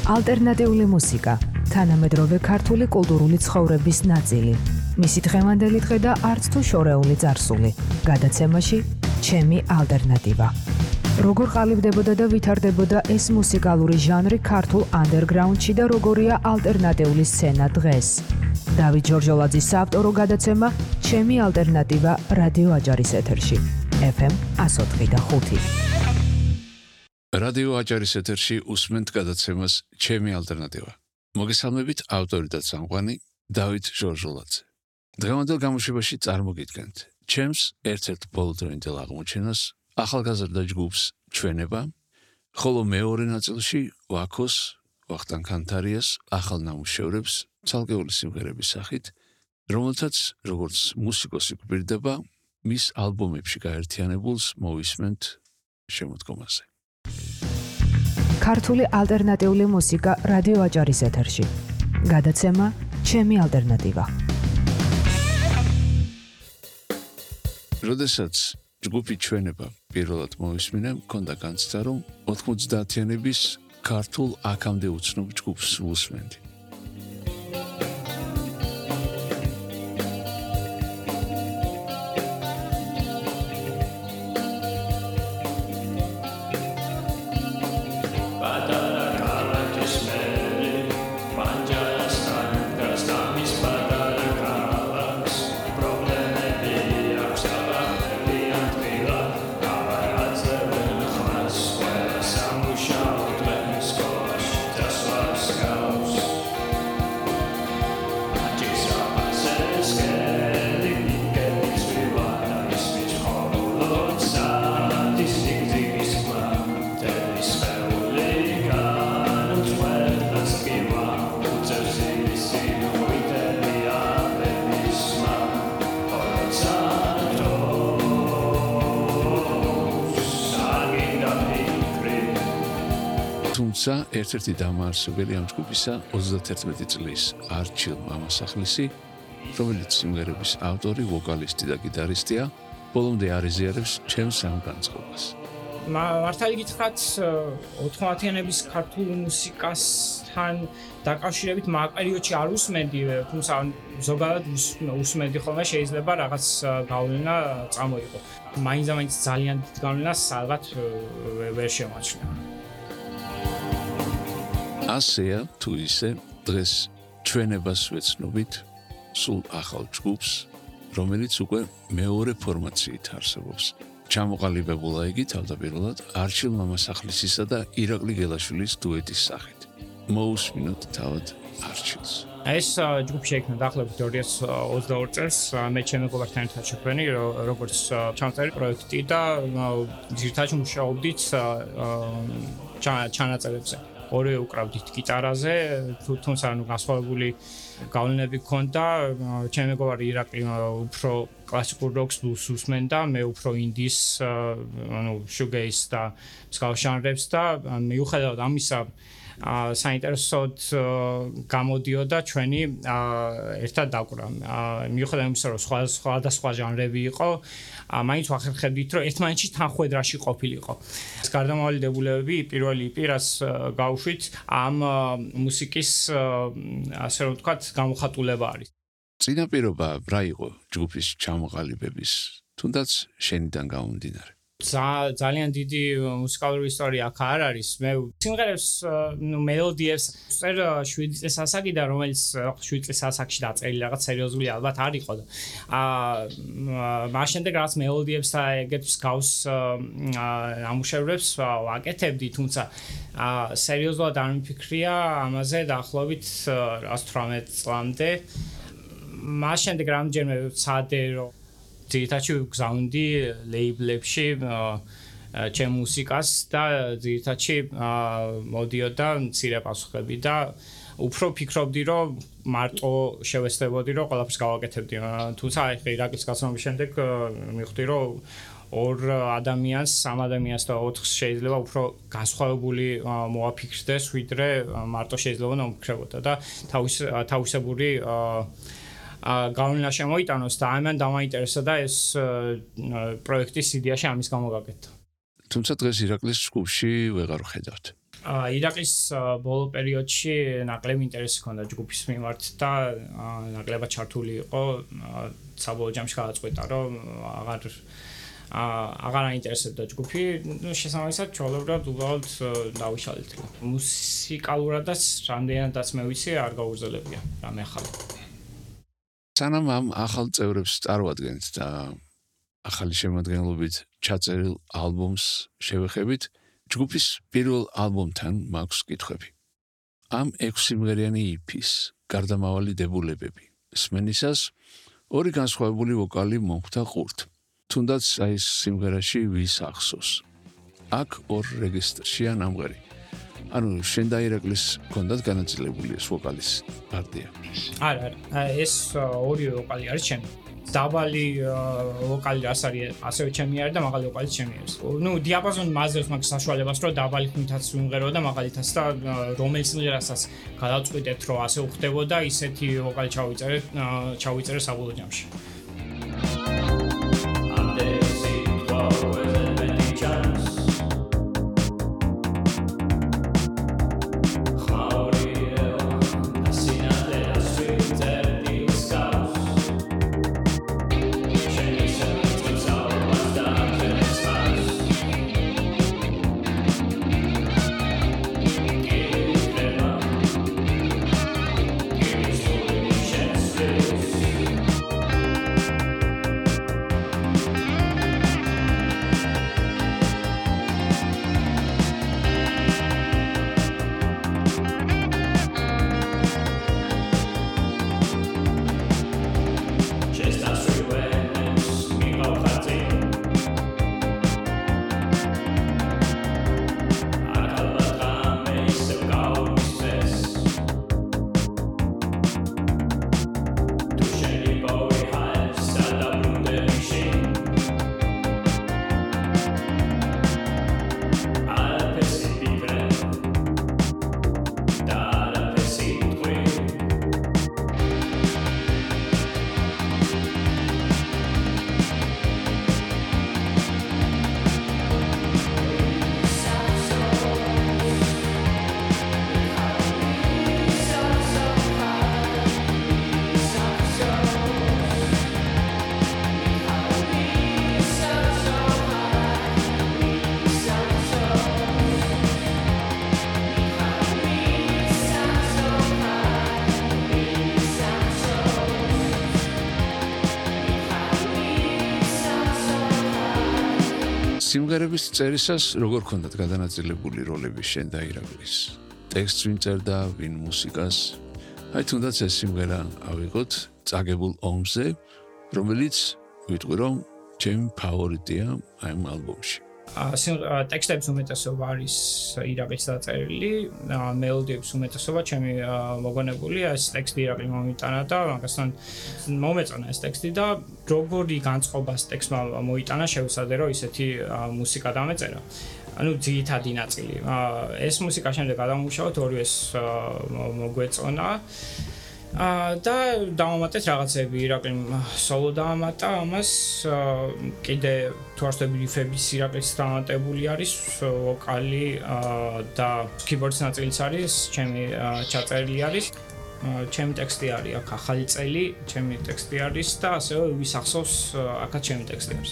ალტერნატიული მუსიკა, თანამედროვე ქართული კულტურული ცხოვრების ნაწილი. მისი დღევანდელი დღე და არც თუ შორეული წარსული. გადაცემაში ჩემი ალტერნატივა. როგორ ყალიბდებოდა და ვითარდებოდა ეს მუსიკალური ჟანრი ქართულ ანდერგრაუნდში და როგორია ალტერნატიული სცენა დღეს. დავით ჯორჯოლაძის საავტორო გადაცემა ჩემი ალტერნატივა რადიო აჭარის ეთერში. FM 104.5. რადიო აჭარის ეთერში უსმენთ გადაცემას ჩემი ალტერნატივა. მოგესალმებით, ავტორი და წამყვანი დავით ჯორჯოლაძე. დღევანდელ გამოშვებაში წარმოგიდგენთ ჩემს ერთ-ერთ ბოლოდროინდელ აღმოჩენას, ახალგაზრდა ჯგუფს ჩვენება, ხოლო მეორე ნაწილში ვაქოს, ვახტანგ ქანთარიას ახალ ნამუშევრებს ცალკეული სიმღერების სახით, რომელთაც როგორც მუსიკოსი გვპირდება, მის ალბომებში გაერთიანებულს მოვისმენთ შემოდგომაზე. ქართული ალტერნატიული მუსიკა რადიო აჭარის ეთერში. გადაცემა ჩემი ალტერნატივა. როდესაც ჯგუფი ჩვენება პირველად მოვისმინე, მქონდა განცდა, რომ 90-იანების ქართულ აქამდე უცნობ ჯგუფს ვუსმენდი. თუმცა ერთ-ერთი დამაარსებელი ამ ჯგუფისა 31 წლის არჩილ მამასახლისი, რომელიც სიმღერების ავტორი, ვოკალისტი და გიტარისტია, ბოლომდე არ იზიარებს ჩემს ამ განწყობას. მართალი გითხრათ, 90-იანების ქართულ მუსიკასთან დაკავშირებით მაგ პერიოდში არ უსმენდი, თუმცა ზოგადად უსმენდი ხოლმე, შეიძლება რაღაც გავლენა წამოიღო. მაინც ძალიან დიდ გავლენას ალბათ ვერ შემაჩნია. ასეა თუ ისე დღეს ჩვენებას ვეცნობით სულ ახალ ჯგუფს, რომელიც უკვე მეორე ფორმაციით არსებობს. ჩამოყალიბებულა იგი თავდაპირველად არჩილ მამასახლისისა და ირაკლი გელაშვილის დუეტის სახით. მოусმინოთ თავად არჩილს. ეს ჯგუფი შეიქმნა დაახლოებით 2022 წელს, მე ჩემი მეგობართან ერთად შექმნილი, როგორც ჩამწერი პროექტი და ძირითადად მუშაობდით ჩანაწერებზე. ორივე უკრავდით გიტარაზე, თუმცა განსხვავებული გავლენები ჰქონდა. ჩემი მეგობარი ირაკლი უფრო კლასიკურ როკს უსმენდა, მე უფრო ინდის, შუგეის და მსგავს ჟანრებს და მიუხედავად ამისა საინტერესოდ გამოდიოდა ჩვენი ერთად დაკვრა. მიუხედავად იმისა, რომ სხვადასხვა ჟანრები იყო, მაინც ვახერხებდით, რომ ერთმანეთში თანხვედრაში ყოფილიყო. ეს გარდამავალი დებულებები პირველი პირას გავუშვით ამ მუსიკის, ასე რომ ვთქვათ, გამოხატულება არის. წინაპირობა რა იყო ჯგუფის ჩამოყალიბების, თუნდაც შენიდან გამომდინარე? ძალიან დიდი მუსიკალური ისტორია აქ არ არის. მე სიმღერებს, მელოდიებს წერ 7 წლის ასაკიდან, რომელიც 7 წლის ასაკში დაწერილი რაღაც სერიოზული ალბათ არ იყო და მას შემდეგ რაღაც მელოდიებს და ეგეთ მსგავს ნამუშევრებს ვაკეთებდი, თუმცა სერიოზულად არ მიფიქრია ამაზე დაახლოებით 18 წლამდე. მას შემდეგ რამდენჯერმე ვცადე, რომ ძირითადად ვგზავნდი ლეიბლებში ჩემ მუსიკას და ძირითადად მოდიოდა მცირე პასუხები და უფრო ფიქრობდი, რომ მარტო შევესწრებოდი, რომ ყველაფერს გავაკეთებდი. თუმცა ირაკლის გასვლის შემდეგ მივხვდი, რომ ორ ადამიანს, სამ ადამიანს და 4-ს შეიძლება უფრო განსხვავებული მოაფიქრდეს, ვიდრე მარტო შეიძლება მომფიქრებოდა და თავისებური გავლენა შემოიტანოს და ამან დამაინტერესა და ეს პროექტის იდეაში ამის გამო გაკეთდა. თუმცა დღეს ირაკლის ჯგუფში ვეღარ ვხედავთ. ირაკის ბოლო პერიოდში ნაკლები ინტერესი ჰქონდა ჯგუფის მიმართ და ნაკლებად ჩართული იყო საბოლოო ჯამში გადაწყვეტა რომ აღარ აინტერესებდა ჯგუფი, შესაბამისად ჩვეულებრივად უბრალოდ დავიშალეთ. მუსიკალურადაც რამდენადაც მე ვიცი არ გაუგრძელებია რამე ახალი. სანამ ამ ახალ წევრებს წარვადგენთ და ახალი შემადგენლობით ჩაწერილ ალბომს შევეხებით, ჯგუფის პირველ ალბომთან მაქვს კითხვები. ამ 6 სიმღერიანი EP-ის გარდამავალი დებულებები სმენისას ორი განსხვავებული ვოკალი მომხვდა ყურთ. თუნდაც აი ეს სიმღერაში ვის ახსოვს. აქ ორ რეგისტრშია ნამღერი. ანუ შენ და ირაკლის კონდათ განაწილებული ეს ვოკალის პარტია. არა, ეს ორი ვოკალი არის ჩემი. დაბალი ვოკალი რაც არის, ასევე ჩემი არის და მაღალი ვოკალი ჩემი არის. ნუ დიაპაზონი მაძლევს მაგ საშუალებას, რომ დაბალი ხმითაც ვიმღერო და მაღალითაც და რომელ სიმღერასაც გადავწყვიტეთ, რომ ასე უხდებოდა, ისეთი ვოკალი ჩავიწერე საბოლოო ჯამში. სიმღერების წერისას როგორ ქონდათ გადანაწილებული როლები შენ და ირაკლის? ტექსტს ვინ წერდა, ვინ მუსიკას? აი თუნდაც ეს სიმღერა ავიღოთ წაგებულ ომზე, რომელიც ვიტყვი რომ ჩემი ფავორიტია აი ამ ალბომში. ტექსტების უმეტესობა არის ირაკლის დაწერილი, მელოდიების უმეტესობა ჩემი მოგონებული, ეს ტექსტი ირაკლი მომიტანა და მაგასთან მომეწონა ეს ტექსტი და როგორი განწყობას ტექსტმა მოიტანა შევსადე რომ ისეთი მუსიკა დამეწერა. ანუ ძირითადი ნაწილი. ეს მუსიკა შემდეგ გადამუშავოთ, ორივეს მოგვეწონა. და დავამატეთ რაღაცები, ირაკლიმ სოლო დაამატა, ამას კიდე თუ არ ვთქვი რიფების ირაკლის დამატებული არის, ვოკალი და keyboard-ის ნაწილიც არის, ჩემი ჩაწერილი არის. ჩემი ტექსტი არის, აქ ახალი წელი, ჩემი ტექსტი არის და ასევე ვის ახსოვს, აქაც ჩემი ტექსტი არის.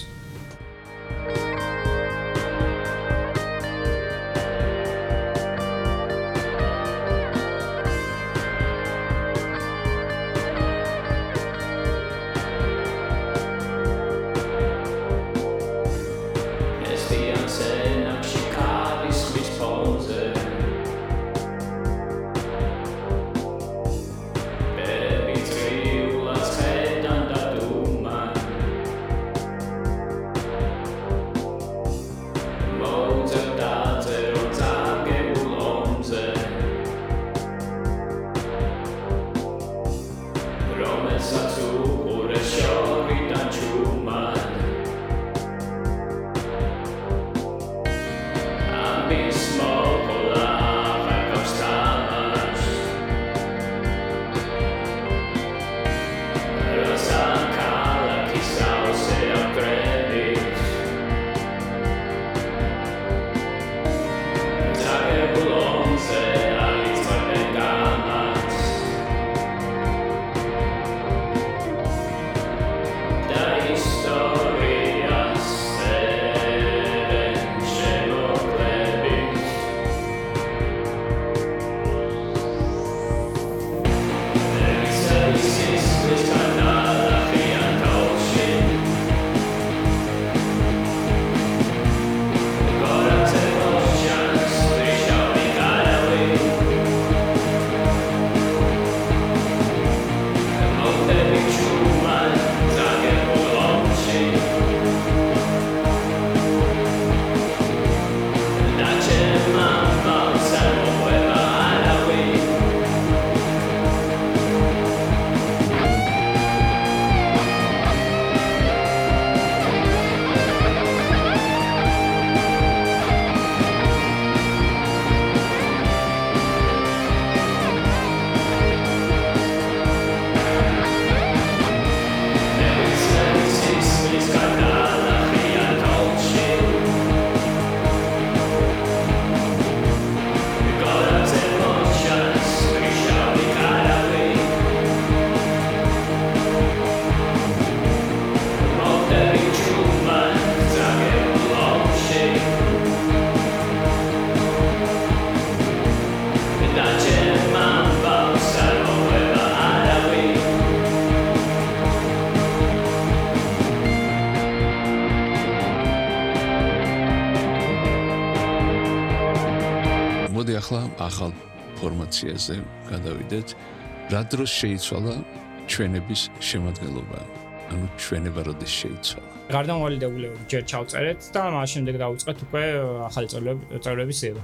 მოდი ახლა ახალ ფორმაციაზე გადავიდეთ. რა დროს შეიცვალა ჩვენების შემადგენლობა? ანუ ჩვენება როდის შეიცვალა? გარდამავალი დებულებები ჯერ ჩავწერეთ და მას შემდეგ დავიწყეთ უკვე ახალი წევრების ზევა.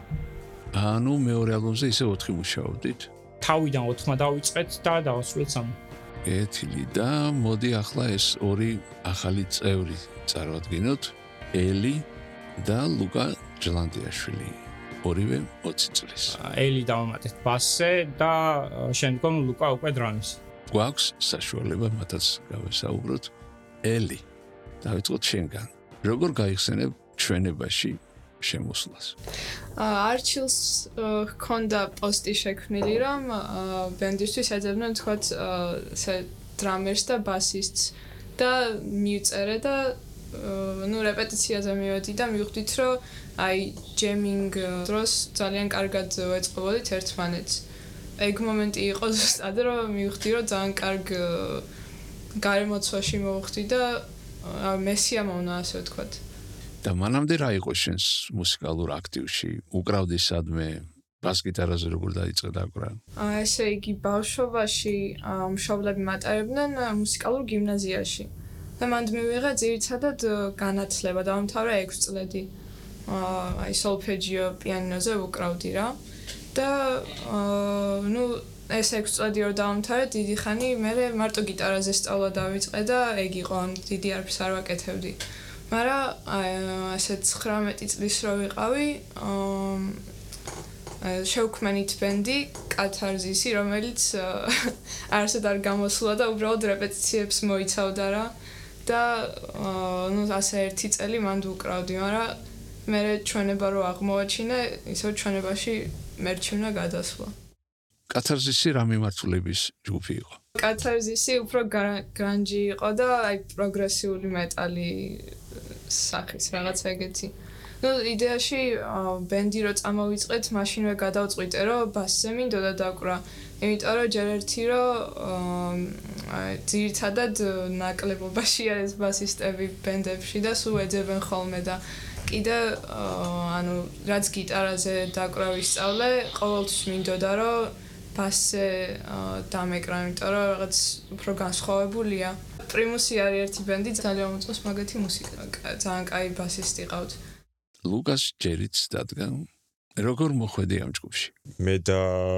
ანუ მეორე ალბომზე ისე 4 მუშაობდით? თავიდან 4-მა დავიწყეთ და დავასრულეთ 3. ეთილი და მოდი ახლა ეს ორი ახალი წევრი წარვადგინოთ. ელი და ლუკა ჯლანდიაშვილი. ორივე 20 წლის. ელი დავამატეთ ბასზე და შემდგომ ლუკა უკვე დრამის. გვაქვს საშუალება მათაც გავესაუბროთ. ელი, დავიწყოთ შენგან. როგორ გაიხსენებ ჩვენებაში შემოსვლას? არჩილს ჰქონდა პოსტი შექმნილი, რომ ბენდისთვის ეძებდნენ თქვათ დრამერს და ბასისტს და მიუწერე და რეპეტიციაზე მივედი და მივხვდით, რომ აი ჯემინგ დროს ძალიან კარგად ვეწყობოდით ერთმანეთს. ეგ მომენტი იყო ზუსტად, რომ მივხვდი, რომ ძალიან კარგ გარემოცვაში მოვხვდი და მესია მომნა, ასე ვთქვათ. და მანამდე რა იყო შენს მუსიკალურ აქტივში? უკრავდი სადმე? ბას-გიტარაზე როგორ დაიწყე დაკვრა? ესე იგი, ბავშვობაში მშობლები მატარებდნენ მუსიკალურ გიმნაზიაში. და მანდ მივიღე ძირითადად განათლება, დავამთავრე 6 წლები. აი სოლფეჯიო, პიანინოზე ვუკრავდი რა. და ეს 6 წლები რო დავამთავრე, დიდი ხანი მე მარტო გიტარაზე სწავლა დავიწყე და ეგ იყო, დიდი არაფერს არ ვაკეთებდი. მაგრამ ასე 19 წლის რო ვიყავი, შევქმნით ბენდი კათარზისი, რომელიც არასდროს არ გამოსულა და უბრალოდ რეპეტიციებს მოიცავდა რა. და ასე 1 წელი მანდ ვუკრავდი, მაგრამ მე ჩვენება რო აღმოვაჩინე, ისევ ჩვენებაში მერჩი უნდა გადასვლა. კათარზისი რა მიმართულების ჯგუფი იყო? კათარზისი უფრო გრანჯი იყო და აი პროგრესიული მეტალი სახის რაღაცა ეგეთი. იდეაში ბენდი რო წამოვიწყეთ, მაშინვე გადავწყვიტე, რომ ბასზე მინდოდა დაკვრა. იმიტომ რომ ჯერ ერთი რომ ძირითადად ნაკლებობაში არის ბასისტები ბენდებში და სულ ეძებენ ხოლმე და კიდე რაც გიტარაზე დაკვრა ვისწავლე, ყოველთვის მინდოდა რომ ბასზე დამეკრა, იმიტომ რომ რაღაც უფრო განსხვავებულია. პრიმუსი არის ერთი ბენდი, ძალიან მოწონს მაგათი მუსიკა. ძალიან კაი ბასისტი ყავთ. ლუკას ჯერიც დადგა. როგორ მოხვედი ამ ჯგუფში? მე და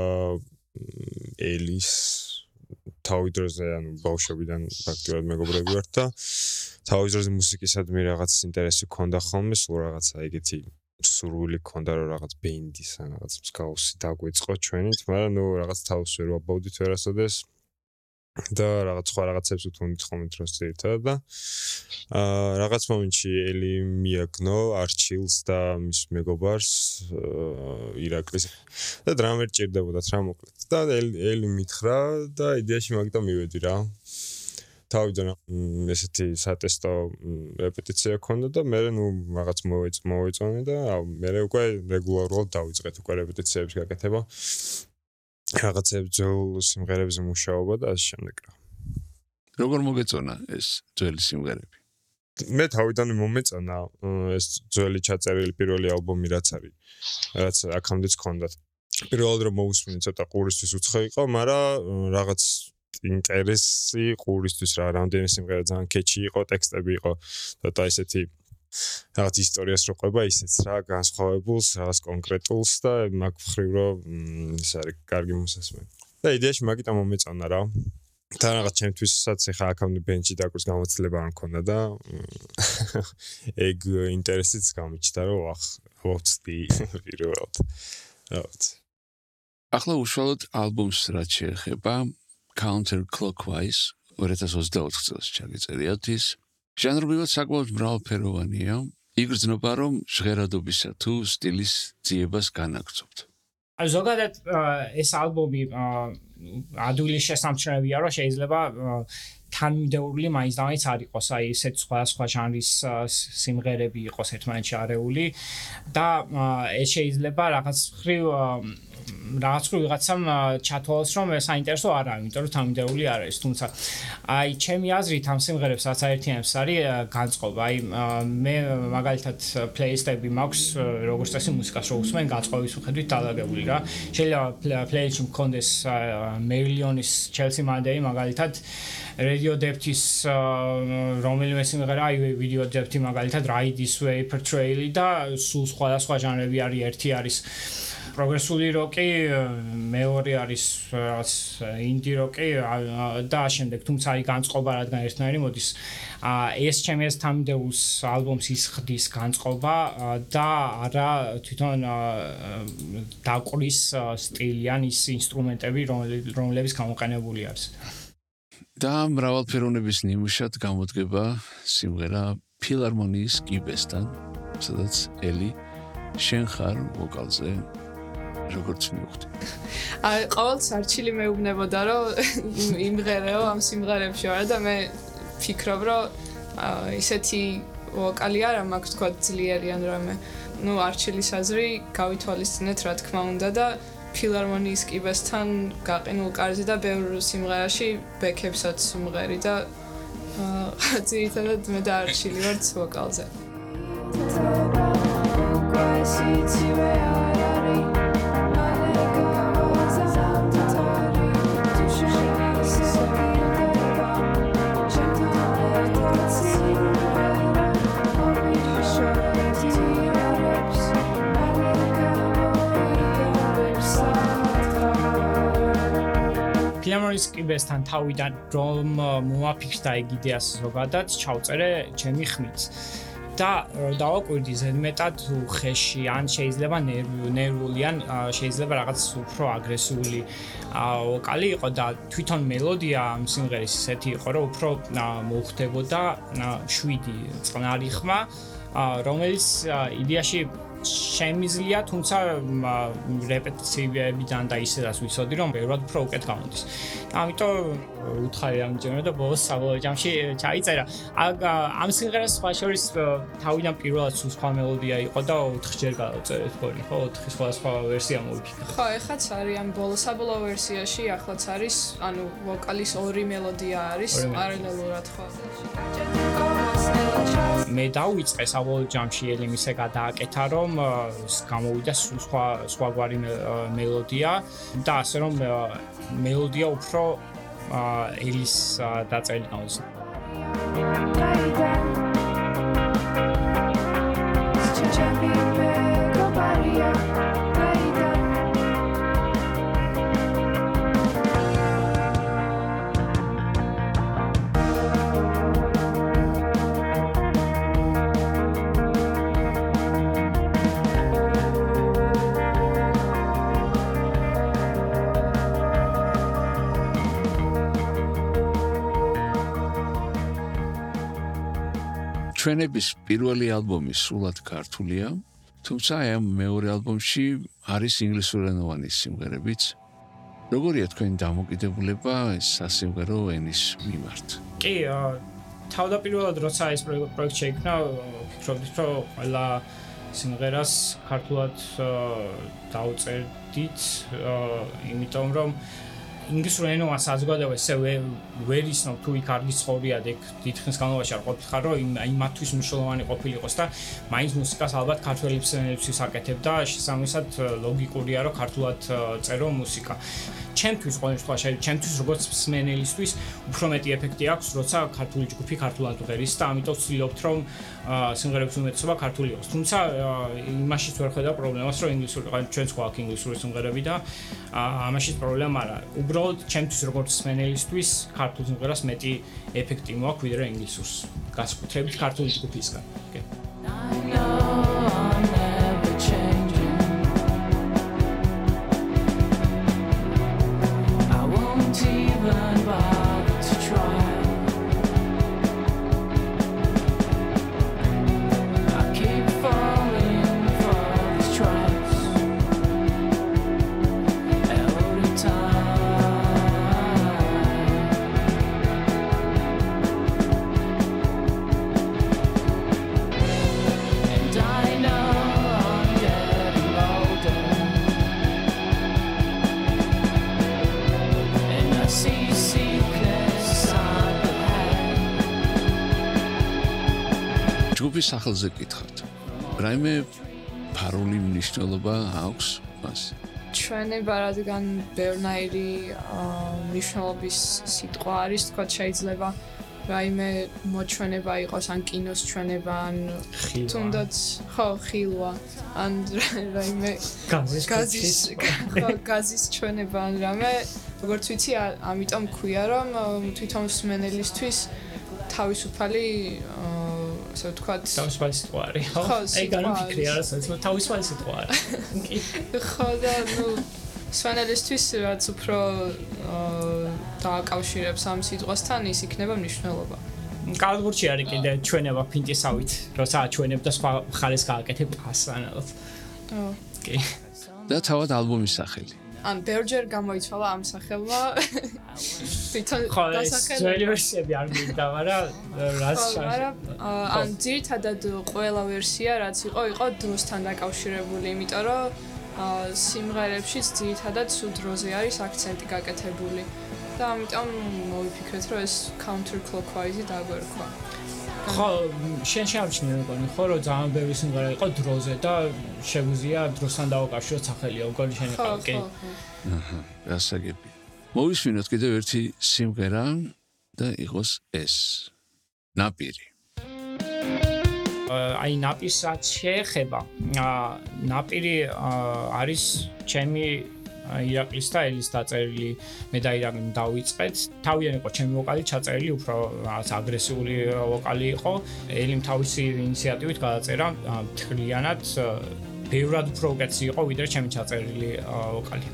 ელის თავი დროზე, ბავშვობიდან პრაქტიკულად მეგობრები ვართ და თავი დროზე მუსიკისადმი რაღაც ინტერესი ქონდა ხოლმე, სულ რაღაცა ეგეთი სურვილი ქონდა, რომ რაღაც ბენდის ან რაღაც მსგავსი დაგვეწყო ჩვენით, მაგრამ რაღაც თავს ვერ ვაბავდით ვერასოდეს და რაღაც სხვა რაღაცებს უთმობთ ხოლმე დროს ერთად და რაღაც მომენტში ელი მიაგნო არჩილს და მის მეგობარს ირაკლის და დრამერი ჭირდებოდათ რა მოკლედ და ელი მითხრა და იდეაში მაგიტომ მივედი რა თავიდან ესეთი სატესტო რეპეტიცია ქონდა და მე რაღაც მოვეწონე და მე უკვე რეგულარულად დავიწყეთ უკვე რეპეტიციების გაკეთება რაღაცებს ძველ სიმღერებზე მუშაობა და ასე შემდეგ რა. როგორ მოგეწონა ეს ძველი სიმღერები? მე თავიდანვე მომეწონა ეს ძველი ჩაწერილი პირველი ალბომი რაც არის. რაც აქამდეც ჰქონდათ. პირველად რომ მოусმინე ცოტა ყურისთვის უცხო იყო, მაგრამ რაღაც ინტერესი ყურისთვის რა, რამდენი სიმღერა ძალიან კეჩი იყო, ტექსტები იყო, ცოტა ესეთი რაღაც ისტორიას რო ყვება ისეც რა, განსხვავებულს, რაღაც კონკრეტულს და მაგ მხრივ რომ ეს არის კარგი მოსასმენი. და იდეაში მაგიტო მომეწონა რა. და რაღაც ჩემთვისაც ეხა აქამდე ბენჩი დაკვრს გამოცდილება არ მქონდა და ეგ ინტერესიც გამიჩნდა რომ ვოცდი პირველად. რაღაც. ახლა უშუალოდ ალბომს რაც შეეხება Counterclockwise 2024 წელს ჩაგეწერიათ ის ჟანრობრივად საკმაოდ მრავალფეროვანია. იგრძნობა რომ ჟღერადობისა თუ სტილის ძიებას განაგრძობთ. ზოგადად ეს ალბომი ადვილი შესამჩნევია რომ შეიძლება თანმიმდევრული მაინც და მაინც არ იყოს აი ესეთ სხვა ჟანრის სიმღერები იყოს ერთმანეთში არეული და ეს შეიძლება რაღაც ხრივ ვიღაცამ ჩათვალოს რომ საინტერესო არ არის, იმიტომ რომ თანმიმდევრული არ არის, თუმცა აი ჩემი აზრით ამ სიმღერებს რაც აერთიანებს არის განწყობა. აი მე მაგალითად პლეილისტები მაქვს როგორც წესი მუსიკას რო უსმენ განწყობის მიხედვით დალაგებული რა. შეიძლება პლეილისტში მქონდეს მერილიონის Chelsea Monday მაგალითად Radio Depth-ის რომელიმე სიმღერა, აი Video Depth-ი მაგალითად Ride This Way Portrayal და სულ სხვა ჟანრები არის, ერთი არის პროგრესული როკი, მეორე არის რაღაც ინდი როკი და შემდეგ, თუმცა აი განწყობა რადგან ერთნაირი მოდის. ეს ჩემი ეს თამდეულს ალბომს ისხდის განწყობა და არა თვითონ დაკვრის სტილი ან ის ინსტრუმენტები, რომლებიც გამოყენებული არის. და მრავალფეროვნების ნიმუშად გამოდგება სიმღერა ფილარმონიის კიბესთან, სადაც ელი შენ ხარ ვოკალზე როგორც მივხვდი. ყოველთვის არჩილი მეუბნებოდა რომ იმღერეო ამ სიმღერებში ვარ და მე ფიქრობ რომ ისეთი ვოკალი არა მაქვს თქვა ძლიერი ან რამე. ნუ არჩილის აზრი გავითვალისწინეთ რა თქმა უნდა და ფილარმონიის კიბესთან გაყინულ კარზე და ბევრ სიმღერაში ბექებსაც უმღერი და ძირითადად მე და არჩილი ვარ ვოკალზე. ფილარმონიის კიბესთან თავიდან რომ მოაფიქრდა ეგ იდეას ზოგადად ჩავწერე ჩემი ხმით. და დავაკვირდი ზედმეტად უხეში ან შეიძლება ნერვული ან შეიძლება რაღაც უფრო აგრესიული ვოკალი იყო და თვითონ მელოდია ამ სიმღერის ისეთი იყო რომ უფრო მოხდებოდა 7 წყნარი ხმა რომელიც იდეაში შემიძლია, თუმცა რეპეტიციებიდან და ისედაც ვიცოდი რომ ბევრად უფრო უკეთ გამოდის. ამიტომ უთხარი ამჯერად და ბოლოს საბოლოო ჯამში ჩაიწერა. ამ სიმღერას სხვა შორის თავიდან პირველად სხვა მელოდია იყო და 4 ჯერ გადავწერე თქონი, ხო, 4 სხვა ვერსია მოვიფიქრე. ხო, ეხაც არის ამ საბოლოო ვერსიაში, ახლაც არის, ანუ ვოკალის 2 მელოდია არის პარალელურად, ხო. მე დავიწყე საბოლოო ჯამში ელიმისე გადააკეთა რომ გამოვიდა სხვაგვარი მელოდია და ასე რომ მელოდია უფრო ელის დაწერილი გამოდის. ჩვენების პირველი ალბომი სულად ქართულია, თუმცა ამ მეორე ალბომში არის ინგლისურენოვანი სიმღერებიც. როგორია თქვენი დამოკიდებულება ეს სასიმღერო ენის მიმართ? კი, თავდაპირველად როცა ეს პროექტი შეიქმნა, ვფიქრობდი რომ ყველა სიმღერას ქართულად დავწერდით, იმიტომ რომ ინგლისურ ენოვან საზოგადოებას ესე ვერ ისნობ თუ იქ არ გიცხოვრიათ ეგ დიდხნის განმავლობაში არ ყოფილიყარ რომ იმათთვის მნიშვნელოვანი ყოფილიყოს და მაინც მუსიკას ალბათ ქართველი მსმენელებისთვის აკეთებ და შესაბამისად ლოგიკურია რომ ქართულად წერო მუსიკა ჩემთვის ყოველ შემთხვევაში ჩემთვის როგორც მსმენელისთვის უფრო მეტი ეფექტი აქვს როცა ქართული ჯგუფი ქართულად ვღერის და ამიტომ ვცდილობთ რომ სიმღერების უმეტესობა ქართული იყოს თუმცა იმაშიც ვერ ხედავ პრობლემას რომ ინგლისური ჩვენც გვაქვს ინგლისური სიმღერები და ამაშიც პრობლემა არა უბრალოდ ჩემთვის როგორც მსმენელისთვის ქართულ სიმღერას მეტი ეფექტი მოაქვს ვიდრე ინგლისურს განსაკუთრებით ქართული ჯგუფისგან ჯგუფის სახელზე გითხართ. რაიმე ფარული მნიშვნელობა აქვს მას? ჩვენება რადგან ბევრნაირი მნიშვნელობის სიტყვა არის, თქვა შეიძლება რაიმე მოჩვენება იყოს ან კინოს ჩვენება ან თუნდაც ხო ხილვა ან რაიმე გაზის ჩვენება ან რამე როგორც ვიცი ამიტომ ქვია რომ თვითონ მსმენელისთვის თავისუფალი ასე ვთქვათ თავისუფალი სიტყვა არის ხო? აი განვიფიქრე არასაც თავისუფალი სიტყვა არის. ხო და ნუ მსმენელისთვის რაც უფრო დააკავშირებს ამ სიტყვასთან ის იქნება მნიშვნელობა. კალბურჩი არის კიდე ჩვენება ფინტისავით, როცა ჩვენებ და სხვა ხალეს გააკეთებ ასანალოდ. ოკეი. და თავად ალბომის სახელი. ან ბერჯერ გამოიცვალა ამ სახელმა. თვითონ დასახელება. ძველი ვერსიები არ მინდა, მაგრამ რაც ან ძირითადად ყველა ვერსია რაც იყო დროსთან დაკავშირებული, იმიტომ რომ სიმღერებშიც ძირითადად სულ დროზე არის აქცენტი გაკეთებული. და ამიტომ მოვიფიქრეთ, რომ ეს counter clockwise დაგვერქვა. ხო, შენ შეამჩნევ მეგონი, ხო, რომ ძალიან ბევრი სიმღერა იყო დროზე და შეგვიძლია დროსთან დავაკავშიროთ სახელი, როგორი შენ იყავ, კი? აჰა, გასაგები. მოვისმინოთ კიდევ ერთი სიმღერა და იყოს ეს. ნაპირი. აი ნაპირსაც შეეხება. ნაპირი არის ჩემი ირაკლის და ელის დაწერილი მე და ირაკლი დავიწყეთ. თავიანთი იყო ჩემი ვოკალი ჩაწერილი, უფრო რაღაც აგრესიული ვოკალი იყო. ელიმ თავისი ინიციატივით გადაწერა მთლიანად ბევრად უფრო უკეთესი იყო ვიდრე ჩემი ჩაწერილი ვოკალი.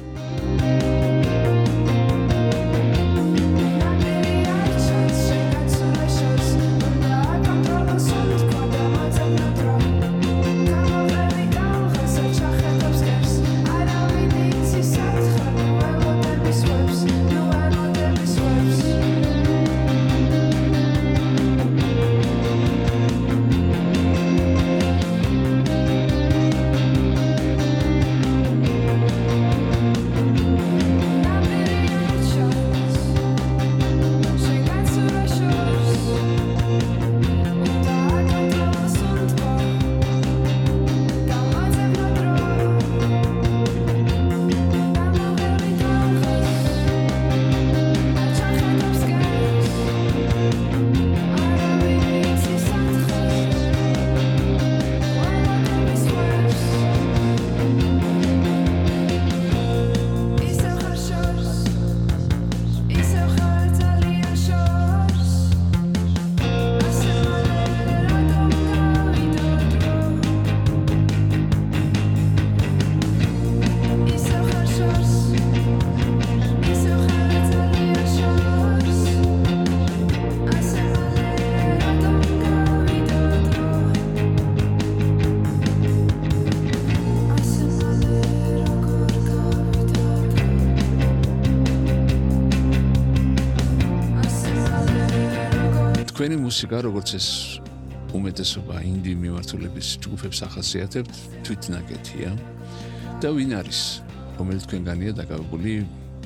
თქვენი მუსიკა, როგორც ეს უმეტესობა ინდი მიმართულების ჯგუფებს ახასიათებთ, თვითნაკეთია და ვინ არის, რომელიც თქვენგანია დაკავებული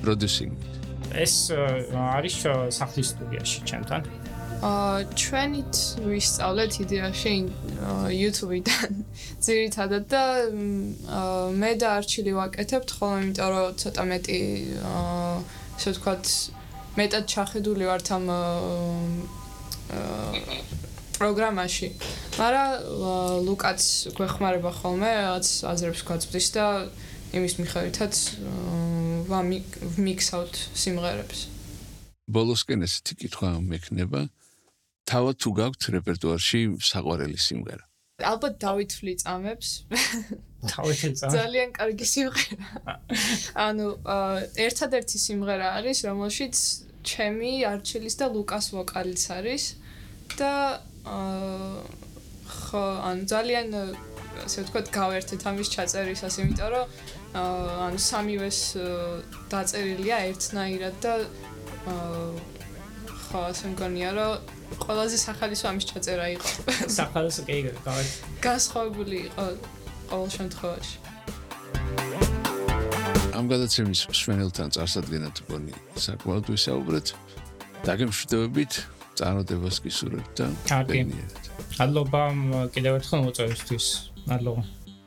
producing. ეს არის სახლის სტუდიაში ჩემთან. ჩვენით ვისწავლეთ იდეაში YouTube-დან ძირითადად და მე და არჩილი ვაკეთებთ ხოლმე, იმიტომ რომ ცოტა მეტი ასე ვთქვათ მეტად ჩახედული ვართ ამ პროგრამაში. მაგრამ ლუკაც გვეხმარება ხოლმე რაღაც აზრებს გვაწვდის და იმის მიხედვითაც ვმიქსავთ სიმღერებს. ბოლოსკენ ესეთი კითხვა მექნება. თავად თუ გაქვთ რეპერტუარში საყვარელი სიმღერა? ალბათ დავით ფლიწამებს. ძალიან კარგი სიმღერა. ანუ ერთადერთი სიმღერა არის, რომელშიც ჩემი, არჩილის და ლუკას ვოკალიც არის და ხო, ანუ ძალიან ასე ვთქვათ, გავერთეთ ამის ჩაწერისას, იმიტომ რომ ანუ სამივეს დაწერილია ერთნაირად და ხო, ასე მგონია, რომ ყველაზე სახალისო ამის ჩაწერა იყო. სახალისო კი გავეთ. გასხოვებული იყო ყოველ შემთხვევაში. ამ გადაცემის მსმენელთან წარსადგენად მგონი საკმაოდ ვისაუბრეთ. დაგემშვიდობებით, წარმატებას გისურვებთ და ბედნიერად. მადლობა კიდევ ერთხელ მოწვევისთვის. მადლობა.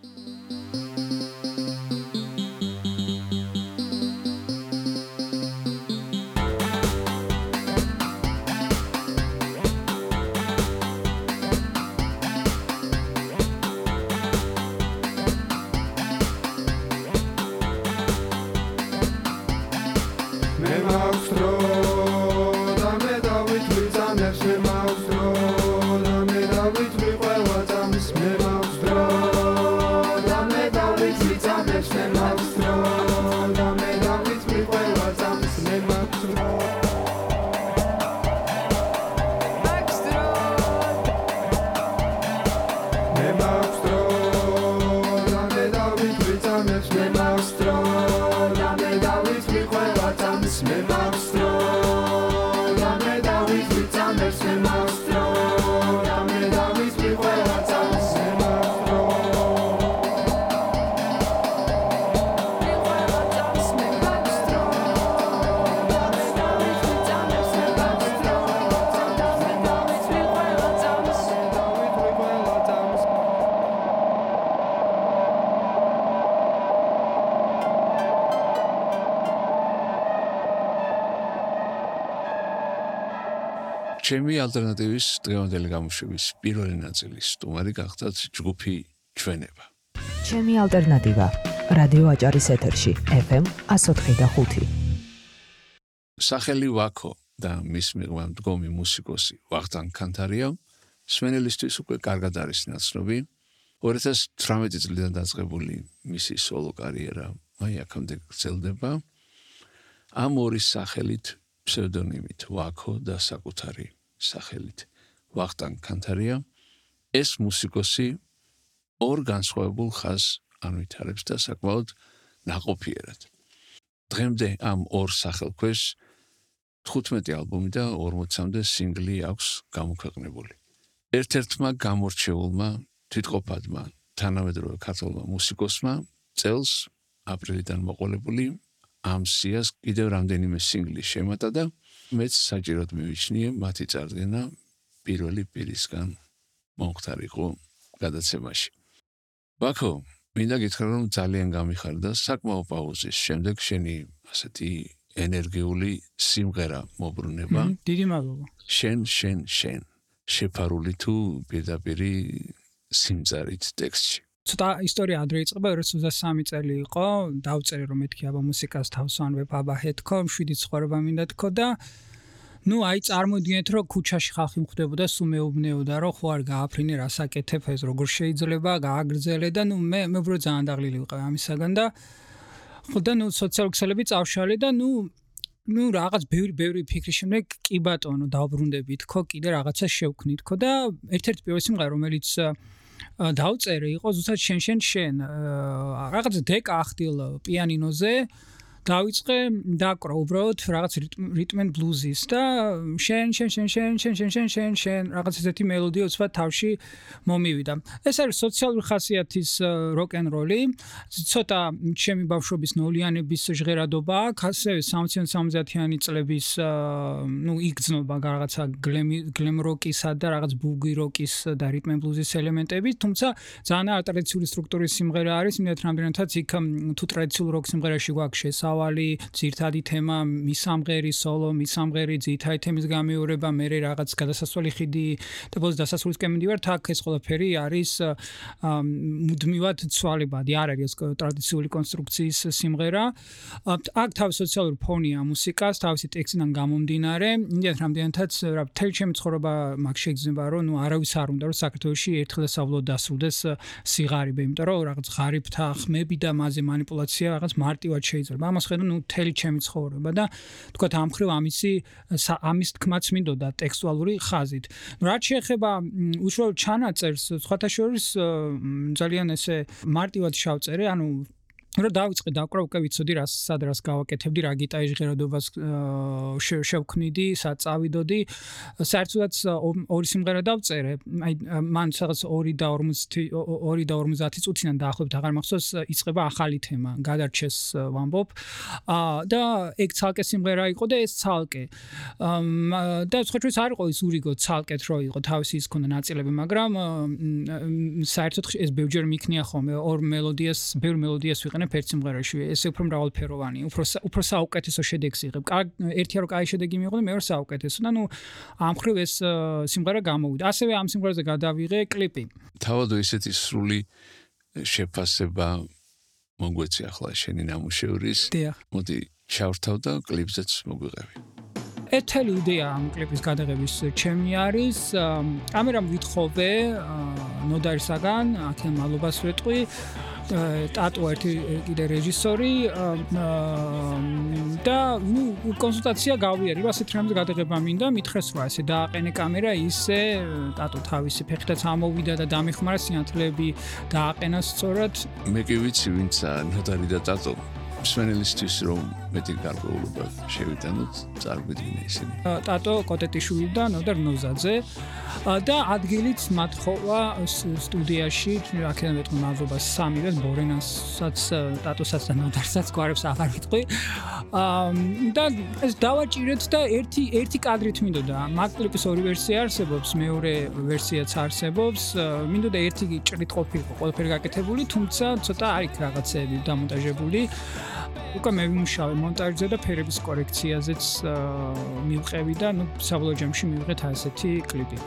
ჩემი ალტერნატივის დღევანდელი გამოშვების პირველი ნაწილის სტუმარი გახდათ ჯგუფი ჩვენება. ჩემი ალტერნატივა რადიო აჭარის ეთერში FM 104.5. სახელი ვაქო და მის მიღმა მდგომი მუსიკოსი ვახტანგ ქანთარია მსმენელისთვის უკვე კარგად არის ნაცნობი. 2018 წლიდან დაწყებული მისი სოლო კარიერა აი აქამდე გრძელდება. ამ ორი სახელით ფსევდონიმით ვაქო და საკუთარი სახელით ვახტანგ ქანთარია ეს მუსიკოსი ორ განსხვავებულ ხაზს ანვითარებს და საკმაოდ ნაყოფიერად. დღემდე ამ ორ სახელქვეშ 15 ალბომი და 40-მდე სინგლი აქვს გამოქვეყნებული. ერთ-ერთმა გამორჩეულმა თვითყოფადმა თანამედროვე ქართველმა მუსიკოსმა წელს აპრილიდან მოყოლებული ამ სიას კიდევ რამდენიმე სინგლი შემატა და მეც საჭიროდ მივიჩნიე მათი წარდგენა პირველი პირისგან მომხდარიყო გადაცემაში. ვაქო, მინდა გითხრა რომ ძალიან გამიხარდა საკმაო პაუზის შემდეგ შენი ასეთი ენერგიული სიმღერა მოbrunება. დიდი მადლობა. შენ შეფარული თუ პირდაპირი სიმწარით ტექსტში. ცოტა ისტორია ადრე იწყება 2023 წელი იყო, დავწერე რომ მეთქი აბა მუსიკას თავს ვანვებ აბა ჰეთქო, მშვიდი ცხოვრება მინდა თქო და ნუ აი წარმოდიეთ რომ ქუჩაში ხალხი მხვდებოდა, სულ მეუბნეოდა რომ ხო არ გააფრინე რასაკეთებ ეს როგორ შეიძლება გააგრძელე და ნუ მე უბრალოდ ძალიან დაღლილი ვიყავ ამისაგან და ხო და ნუ სოციალური ქსელები წავშალე და ნუ რაღაც ბევრი ფიქრის შემდეგ კი ბატონო დავბრუნდები თქო, კიდე რაღაცა შევქნი თქო და ერთ-ერთი პირველი სიმღერა რომელიც დავწერე იყო ზუსტად შენ რაღაც დეკა ახდილ პიანინოზე დავიწყე დაკვრა უბრალოდ რაღაც რიტმ and blues-ის და შენ რაღაც ესეთი მელოდია უცბად თავში მომივიდა. ეს არის სოციალური ხასიათის rock and roll-ი, ცოტა ჩემი ბავშვობის ნოლიანების ჟღერადობა აქვს, ასევე 60-70-იანი წლების იგრძნობა რაღაცა glam rock-ისა და რაღაც boogie rock-ის და rhythm and blues-ის ელემენტები, თუმცა ძალიან არატრადიციული სტრუქტურის სიმღერა არის, იმდენად რამდენადაც იქ თუ ტრადიციულ rock სიმღერაში გვაქვს შესავალი, ძირთადი თემა, მისამღერი, სოლო, მისამღერი, ძირთადი თემის გამეორება, მერე რაღაც გადასასვლელი ხიდი და ბოლოს დასასრულისკენ მივიდივართ, აქ ეს ყველაფერი არის მუდმივად ცვალებადი, არ არის ტრადიციული კონსტრუქციის სიმღერა. აქ თავის სოციალური ფონია მუსიკას, თავისი ტექსტიდან გამომდინარე, იმდენად რამდენადაც მთელი ჩემი ცხოვრება მაგ შეგრძნება, რომ არავის არ უნდა რომ საქართველოში ერთხელ და საბოლოოდ დასრულდეს სიღარიბე, იმიტომ რომ რაღაც ღარიბთა ხმები და მასზე манипуляცია რაღაც მარტივად შეიძლება. ამას ხედავ მთელი ჩემი ცხოვრება და თქვათ ამ ხრივ ამის თქმაც მინდოდა ტექსტუალური ხაზით. რაც შეეხება უშუალოდ ჩანაწერს, სხვათა შორის ძალიან ესე მარტივად შავწერე, ანუ რომ დავიწყე დაკვრა უკვე ვიცოდი სად რას გავაკეთებდი, რა გიტარის ჟღერადობას შევქმნიდი, სად წავიდოდი. საერთოდაც ორი სიმღერა დავწერე, აი მან რაღაც 2 და 50 წუთიდან დაახლოებით აღარ მახსოვს იწყება ახალი თემა, გადარჩეს ვამბობ. და ეგ ცალკე სიმღერა იყო და ეს ცალკე. და სხვათვის არ იყო ის ურიგო ცალკეთ რო იყო, თავისი ის ქონდა ნაწილები, მაგრამ საერთოდ ეს ბევრჯერ მიქნია ხოლმე ორ ბევრ მელოდიას ვიყენებ ერთ სიმღერაში, ეს უფრო მრავალფეროვანი, უფრო საუკეთესო შედეგს იღებ. ერთია რომ კაი შედეგი მიიღო და მეორე საუკეთესო. და ამ ხრივ ეს სიმღერა გამოვიდა. ასევე ამ სიმღერაზე გადავიღე კლიპი. თავად ისეთი სრული შეფასება მოგვეცი ახლა შენი ნამუშევრის. მოდი ჩავრთავ და კლიპზეც მოგვიღები. ეთელი იდეა ამ კლიპის გადაღების ჩემი არის. კამერამ ვითხოვე ნოდარისაგან, აქედან მადლობას ვეტყვი. ტატო ერთი კიდე რეჟისორი და კონსულტაცია გავიარე, ასეთ რამეს გადაღება მინდა, მითხრეს რა ესე დააყენე კამერა, ისე ტატო თავისი ფეხითაც ამოვიდა და დამეხმარა სინათლეები დააყენა სწორად. მე კი ვიცი ვინცა ნოდარი და ტატო. მსმენელისთვის რომ მეტი გარკვეულობა შევიტანოთ, წარგვიდგინე ისინი. ტატო კოტეტიშვილი და ნოდარ ნოზაძე და ადგილიც მათხოვა სტუდიაში, აქედან ვეტყვი მადლობას სამივეს, ბორენასაც, ტატოსაც და ნოდარსაც, გვარებს აღარ ვიტყვი. და ეს დავაჭირეთ და ერთი კადრით მინდოდა. მაგ კლიპის ორი ვერსია არსებობს, მეორე ვერსიაც არსებობს. მინდოდა ერთი ჭრით ყოფილიყო ყველაფერი გაკეთებული, თუმცა ცოტა არ იქ რაღაცეები დამონტაჟებული. უკვე მე ვიმუშავე მონტაჟზე და ფერების კორექციაზეც მივყევი და საბოლოო ჯამში მივიღეთ ასეთი კლიპი.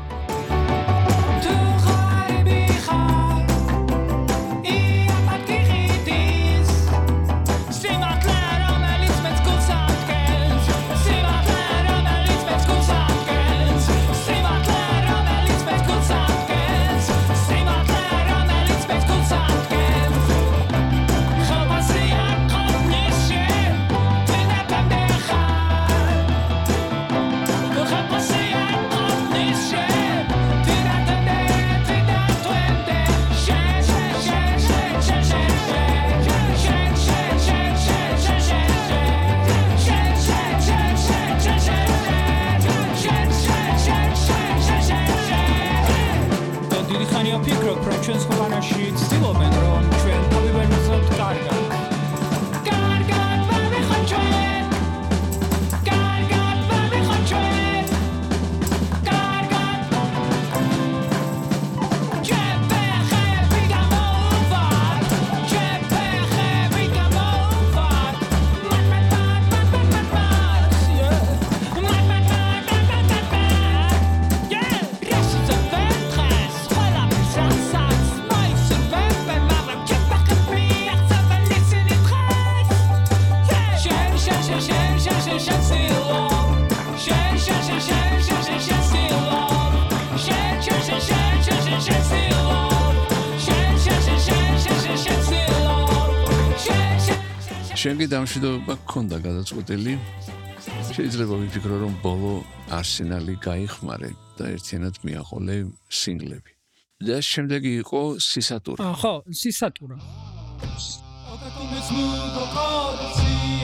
შენგი დამშვიდობა გქონდა გადაწყვეტილი. შეიძლება ვიფიქრო რომ ბოლო არსენალი გაიხმარე და ერთიანად მიაყოლე სინგლები. და შემდეგი იყო სისატურა. ხო, სისატურა.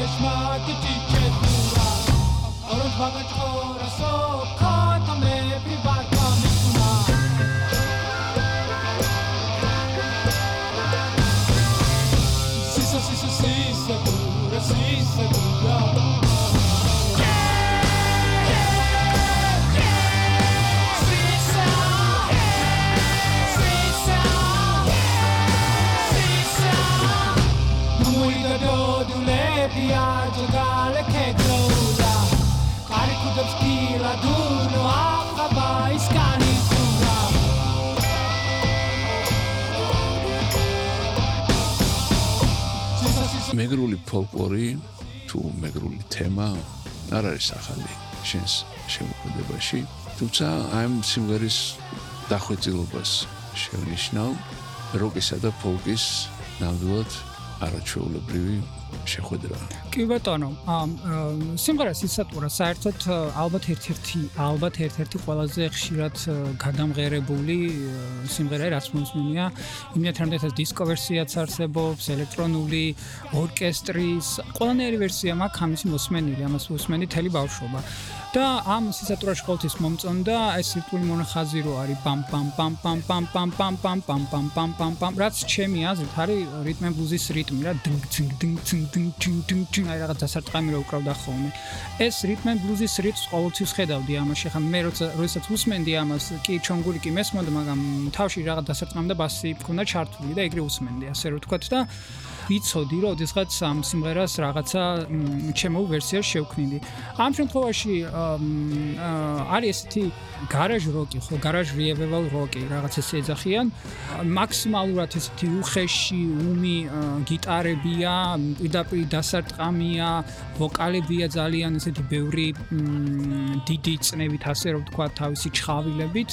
მეგრული ფოლკლორი თუ მეგრული თემა არ არის ახალი შენს შემოქმედებაში, თუმცა ამ სიმღერის დახვეწილობას შევნიშნავ როკისა და ფოლკის ნამდვილად არაჩვეულებრივი შეხვედრა. კი ბატონო, სიმღერას ისატურა საერთოდ ალბათ ერთ-ერთი ყველაზე ხშირად გადამღერებული სიმღერა, რაც მოსმენია. იმით რამდენადაც დისკო ვერსიაც არსებობს, ელექტრონული, ორკესტრის, ყველანაირი ვერსია მაქვს ამისი მოსმენილი, ამას მოსმენი თელი ბავშვობა. და ამ სისატურაში ყოველთვის მომწონდა ეს რიტმული მონახაზი რო არის პამ პამ პამ პამ პამ პამ პამ პამ პამ პამ პამ პამ პამ რაც ჩემი აზრით არის რიტმ ენ ბლუზის რიტმი რა დინგ დინგ დინგ დინგ დინგ დინგ დინგ აი რაღაც დასარტყამი რო უკრავდა ხოლმე ეს რიტმ ენ ბლუზის რიტმს ყოველთვის ხედავდი ამაში ხა მე როდესაც უსმენდი ამას კი ჩონგური კი მესმოდა მაგრამ თავში რაღაც დასარტყამი და ბასი მქონდა ჩართული და ეგრე უსმენდი ასე რო ვთქვათ და ვიცოდი რომ ოდესღაც ამ სიმღერას რაღაცა ჩემო ვერსიას შევქმნიდი. ამ შემთხვევაში არის ესეთი გარაჟ როკი, ხო, გარაჟ რივაივალ როკი, რაღაც ესე ეძახიან. მაქსიმალურად ესეთი უხეში, უმი გიტარებია, პირდაპირ დასარტყამია, ვოკალებია ძალიან ესეთი ბევრი დიდი წნევით, ასე რომ ვთქვა, თავისი ჩხავილებით.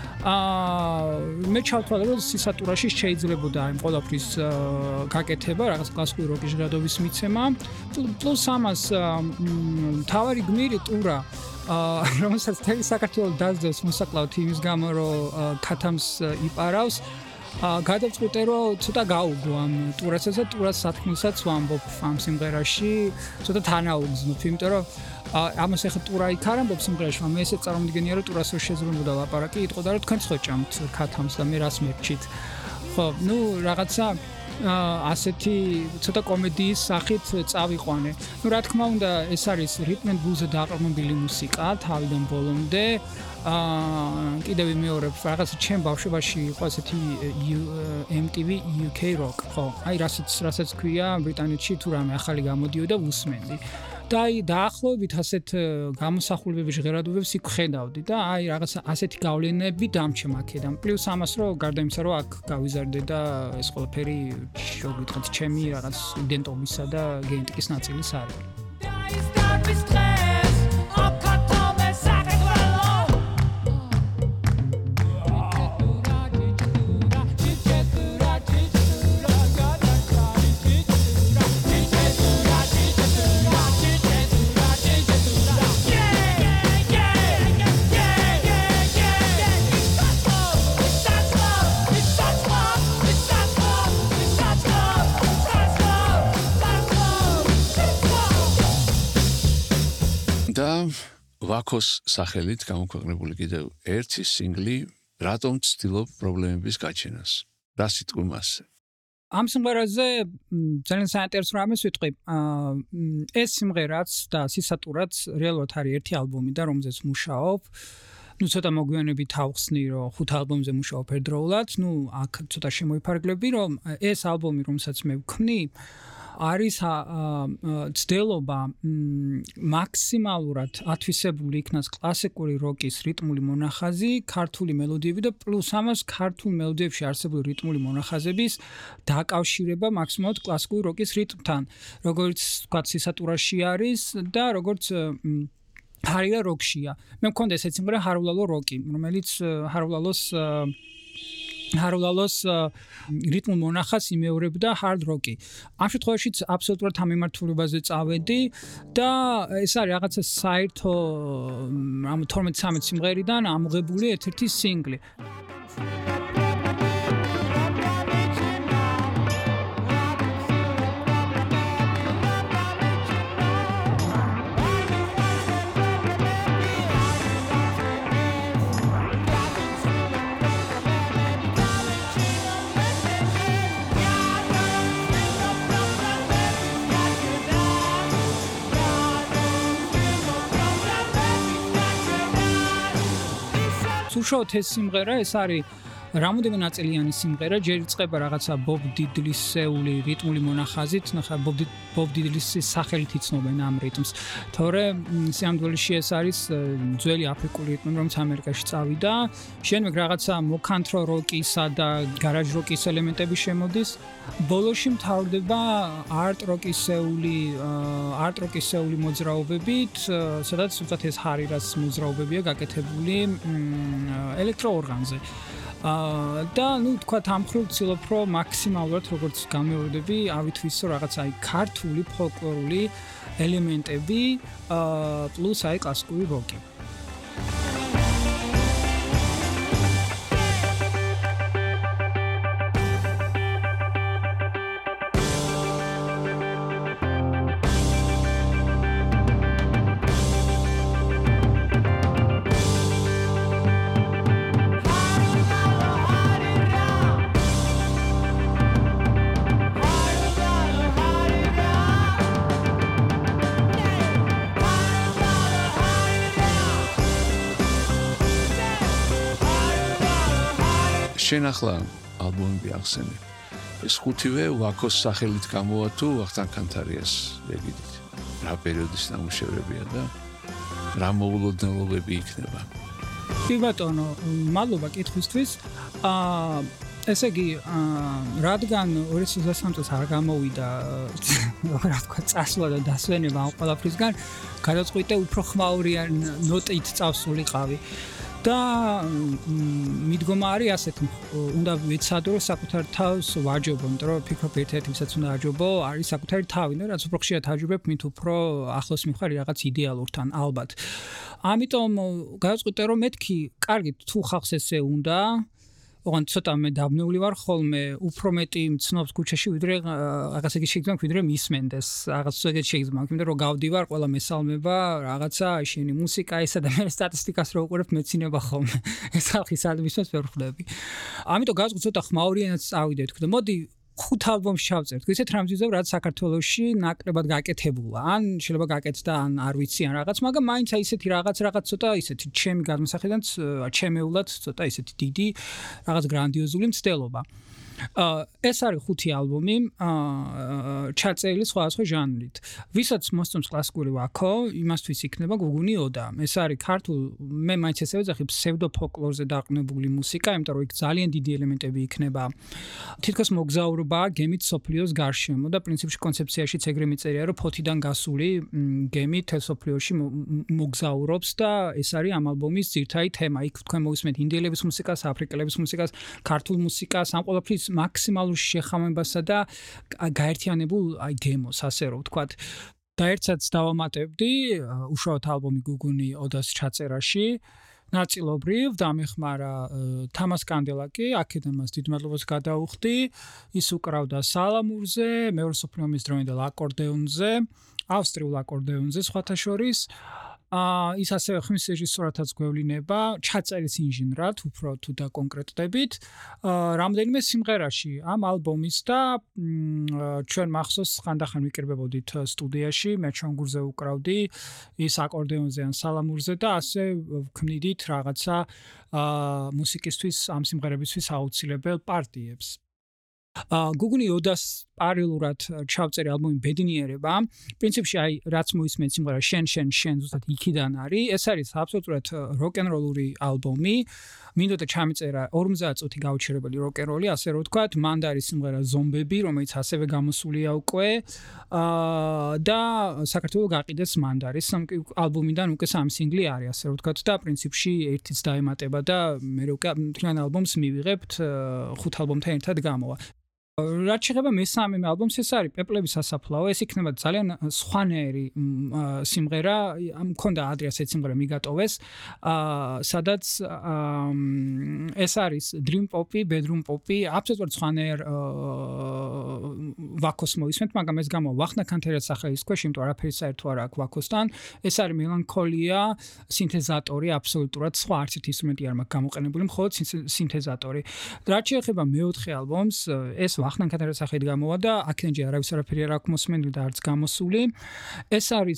მე ჩავთვალე რომ სისატურაში შეიძლებოდა იმ ყველაფრის გაკეთება, რაღაც კლასიკური როკის ჟღერადობის მიცემა. პლუს ამას თავარი გმირი ტურა რომელსაც თელი საქართველოს დაძდევს მოსაკლავთ იმის გამო რომ ქათამს იპარავს. გადავწყვიტე რომ ცოტა გავუგო ამ ტურასაც და ტურას სათქმელსაც ვამბობ ამ სიმღერაში, ცოტა თანაუგზნობ, იმიტომ რომ ამას ახლა ტურა იქ არ ამბობ სიმღერაში, მაგრამ მე ესე წარმოვიდგენია რომ ტურას რო შეძლებოდა ლაპარაკი, იტყოდა რომ თქვენ ხოჭამთ ქათამს და მე რას მერჩით. ხო, ნუ რაღაცა ასეთი ცოტა კომედიის სახით წავიყვანე. ნუ რა თქმა უნდა, ეს არის რიტმ ენ ბლუზზე დაყრდნობილი მუსიკა თავიდან ბოლომდე. კიდევ ვიმეორებ, რაღაცა ჩემ ბავშვობაში იყო ასეთი MTV UK Rock, ხო, აი რასაც ქვია ბრიტანეთში თუ რამე ახალი გამოდიოდა უსმენდი. და აი დაახლოებით ასეთ გამოსახულებების ჟღერადობებს იქ ხედავდი და აი რაღაცა ასეთი გავლენები დამჩა აქედან. პლუს ამას რომ გარდა იმისა რომ აქ გავიზარდე და ეს ყველაფერი შეგვითხრათ ჩემი რაღაც იდენტობისა და გენეტიკის ნაწილის არის. და ვაქოს სახელით გამოქვეყნებული კიდევ ერთი სინგლი რატომ ცდილობ პრობლემების გაჩენას. რა სიტყვი მასზე? ამ სიმღერაზე ძალიან საინტერესო რამეს ვიტყვი. ეს სიმღერაც და სისატურაც რეალურად არის ერთი ალბომი და რომელზეც მუშაობ. ნუ ცოტა მოგვიანებით ავხსნი რომ 5 ალბომზე მუშაობ ერთდროულად. ნუ აქ ცოტა შემოიფარგლები რომ ეს ალბომი რომელსაც მე ვქმნი არის ცდილობა მაქსიმალურად ათვისებული იქნას კლასიკური როკის რიტმული მონახაზი, ქართული მელოდიები და პლუს ამას ქართულ მელოდიებში არსებული რიტმული მონახაზების დაკავშირება მაქსიმალურად კლასიკური როკის რიტმთან, როგორც ვთქვათ სისატურაში არის და როგორც ჰარია როკშია. მე მქონდა ესეთი სიმღერა ჰარულალო როკი, რომელიც ჰარულალოს რიტმულ მონახაზს იმეორებდა ჰარდ როკი. ამ შემთხვევაშიც აბსოლუტურად ამ მიმართულებაზე წავედი და ეს არის რაღაცა საერთო 12-13 სიმღერიდან ამოღებული ერთ-ერთი სინგლი. უშუალოდ ეს სიმღერა ეს არის რამოდენიმე ნაწილიანი სიმღერა, ჯერ იწყება რაღაცა ბობ დილისეული რიტმული მონახაზით, ნახა ბობ დილისის სახელით იცნობენ ამ რიტმს. თორე სიამდვილეში ეს არის ძველი აფრიკული რიტმი, რომელიც ამერიკაში წავიდა. შემდეგ რაღაცა მოკანთრო როკისა და გარაჟ როკის ელემენტები შემოდის. ბოლოში მთავრდება არტ როკისეული მოძრაობებით, სადაც უბრალოდ ეს ჰარირას მოძრაობებია გაკეთებული ელექტროორგანზე. და თქვათ ამ მხრივ ვცდილობ რომ მაქსიმალურად როგორც გამეორდები ავითვისო რაღაც აი ქართული ფოლკლორული ელემენტები პლუს აი კლასიკური როკი. შენ ახლა ალბომები ახსენე. ეს ხუთივე ვაკოს სახელით გამოვა თუ ვახტანგ ქანთარიას ლეგიდით. რა პერიოდის ნამუშევრებია და რა მოულოდნელობები იქნება. კი ბატონო, მადლობა კითხვისთვის. ესე იგი, რადგან 2023 წელს არ გამოვიდა, რა თქვა, წასვლა და დასვენება ამ ყველაფრისგან, გადაწყვიტე უფრო ხმაურიან ნოტით წავსულიყავი. და მიდგომა არის ასეთი, უნდა ვეცადო რომ საკუთარ თავს ვაჯობო, იმიტომ რომ ფიქრობ ერთ-ერთი ვისაც უნდა აჯობო, არის საკუთარი თავი და რაც უფრო ხშირად აჯობებ, მით უფრო ახლოს მიხარ რაღაც იდეალურთან, ალბათ. ამიტომ გადაწყვიტე რომ მეთქი, კარგი, თუ ხალხს ესე უნდა, ოღონდ ცოტა მე დაბნეული ვარ ხოლმე, უფრო მეტი მცნობს ქუჩაში, ვიდრე რაღაც ეგეთი შეგძმა, ვიდრე მისმენდეს, რაღაც ეგეთი შეგძმა, იმიტომ რომ გავდივარ, ყველა მესალმება, რაღაცა შენი მუსიკა ესა და მე სტატისტიკას რო უყურებ, მეცინება ხოლმე. ეს ხალხი სად მისმენს ვერ ხვდები. ამიტომ გადაწყვიტე ცოტა ხმაურიანად წავიდე, თქვი და მოდი 5 ალბომს ჩავწერთ. ისეთ რამს ვიზავ, რაც საქართველოში ნაკლებად გაკეთებულა. ან შეიძლება გაკეთდა, ან არ ვიცი, ან რაღაც, მაგრამ მაინც ისეთი რაღაც ცოტა ისეთი ჩემი გადმოსახედიდან ჩემეულად ცოტა ისეთი დიდი რაღაც გრანდიოზული მცდელობა. ეს არის 5 ალბომი, ჩაწერილი სხვადასხვა ჟანრით. ვისაც მოსწონს კლასიკური ვაკო, იმასთვის იქნება გუგუნი ოდა. ეს არის ქართულ, მე მაინც ესე ვეძახი ფსევდოფოლკლორზე დაყრდნებული მუსიკა, იმიტომ რომ იქ ძალიან დიდი ელემენტები იქნება. თითქოს მოგზაურობა გემით სოფლიოს გარშემო და პრინციპში კონცეფციაშიც ეგრე მიწერია, რომ ფოთიდან გასული გემი თელ სოფლიოში მოგზაურობს და ეს არის ამ ალბომის ძირითადი თემა. იქ თქვენ მოვისმენთ ინდიელების მუსიკას, აფრიკელების მუსიკას, ქართულ მუსიკას, ამ ყველაფრის მაქსიმალურ შეხამებასა და გაერთიანებულ აი გემოს, ასე რომ ვთქვათ. და ერთსაც დავამატებდი უშუალოდ ალბომი გუგუნი ოდას ჩაწერაში. ნაწილობრივ დამეხმარა თამას კანდელაკი, აქედან მას დიდ მადლობას გადაუხდი. ის უკრავდა სალამურზე, მეორე სოფლიო ომის დროინდელ აკორდეონზე, ავსტრიულ აკორდეონზე სხვათა შორის. ის ასევე ხმის რეჟისორათაც გვევლინება, ჩაწერის ინჟინრად, უფრო თუ და კონკრეტდებით, რამდენიმე სიმღერაში ამ ალბომის და ჩვენ მახსოვს ხანდახან ვიკრიბებოდით სტუდიაში, მე ჩონგურზე უკრავდი, ის აკორდეონზე ან სალამურზე და ასე ვქმნიდით რაღაცა მუსიკისთვის, ამ სიმღერებისთვის აუცილებელ პარტიებს. გუგუნი ოდას პარალელურად ჩავწერე ალბომი ბედნიერება. პრინციპში აი რაც მოისმენთ სიმღერა შენ ზუსტად იქიდან არის. ეს არის აბსოლუტურად როკ-ენ-როლური ალბომი. მინდოდა ჩამიწერა 50 წუთი გაუჩერებელი როკ-ენ-როლი, ასე რომ ვთქვათ, მანდ არის სიმღერა ზომბები, რომელიც ასევე გამოსულია უკვე. და საქართველოს გაყიდეს მანდ არის ალბომიდან უკვე 3 სინგლი არის, ასე რომ ვთქვათ და პრინციპში ერთიც დაემატება და მე უკვე მთლიან ალბომს მივიღებთ 5 ალბომთან ერთად გამოვა. რაც შეეხება მესამე ალბომს, ეს არის პეპლების სასაფლაო, ეს იქნება ძალიან სხვანაირი სიმღერა, მქონდა ადრე ასეთი სიმღერა მიგატოვეს, სადაც ეს არის dream pop-ი, bedroom pop-ი, აბსოლუტურად სხვანაირ ვაკოს მოისმენთ, მაგრამ ეს გამოვა ვახტანგ ქანთარიას სახელის ქვეშ, იმიტომ არაფერი საერთო არ აქვს ვაკოსთან. ეს არის მელანქოლია, სინთეზატორი, აბსოლუტურად სხვა არც ერთი ინსტრუმენტი არ მაქვს გამოყენებული, მხოლოდ სინთეზატორი. რაც შეეხება მეოთხე ალბომს, ეს ვახტანგ ქათერას სახით გამოვა და აქედანჯე არავის არაფერი არ აქვს მოსმენილი და არც გამოსული. ეს არის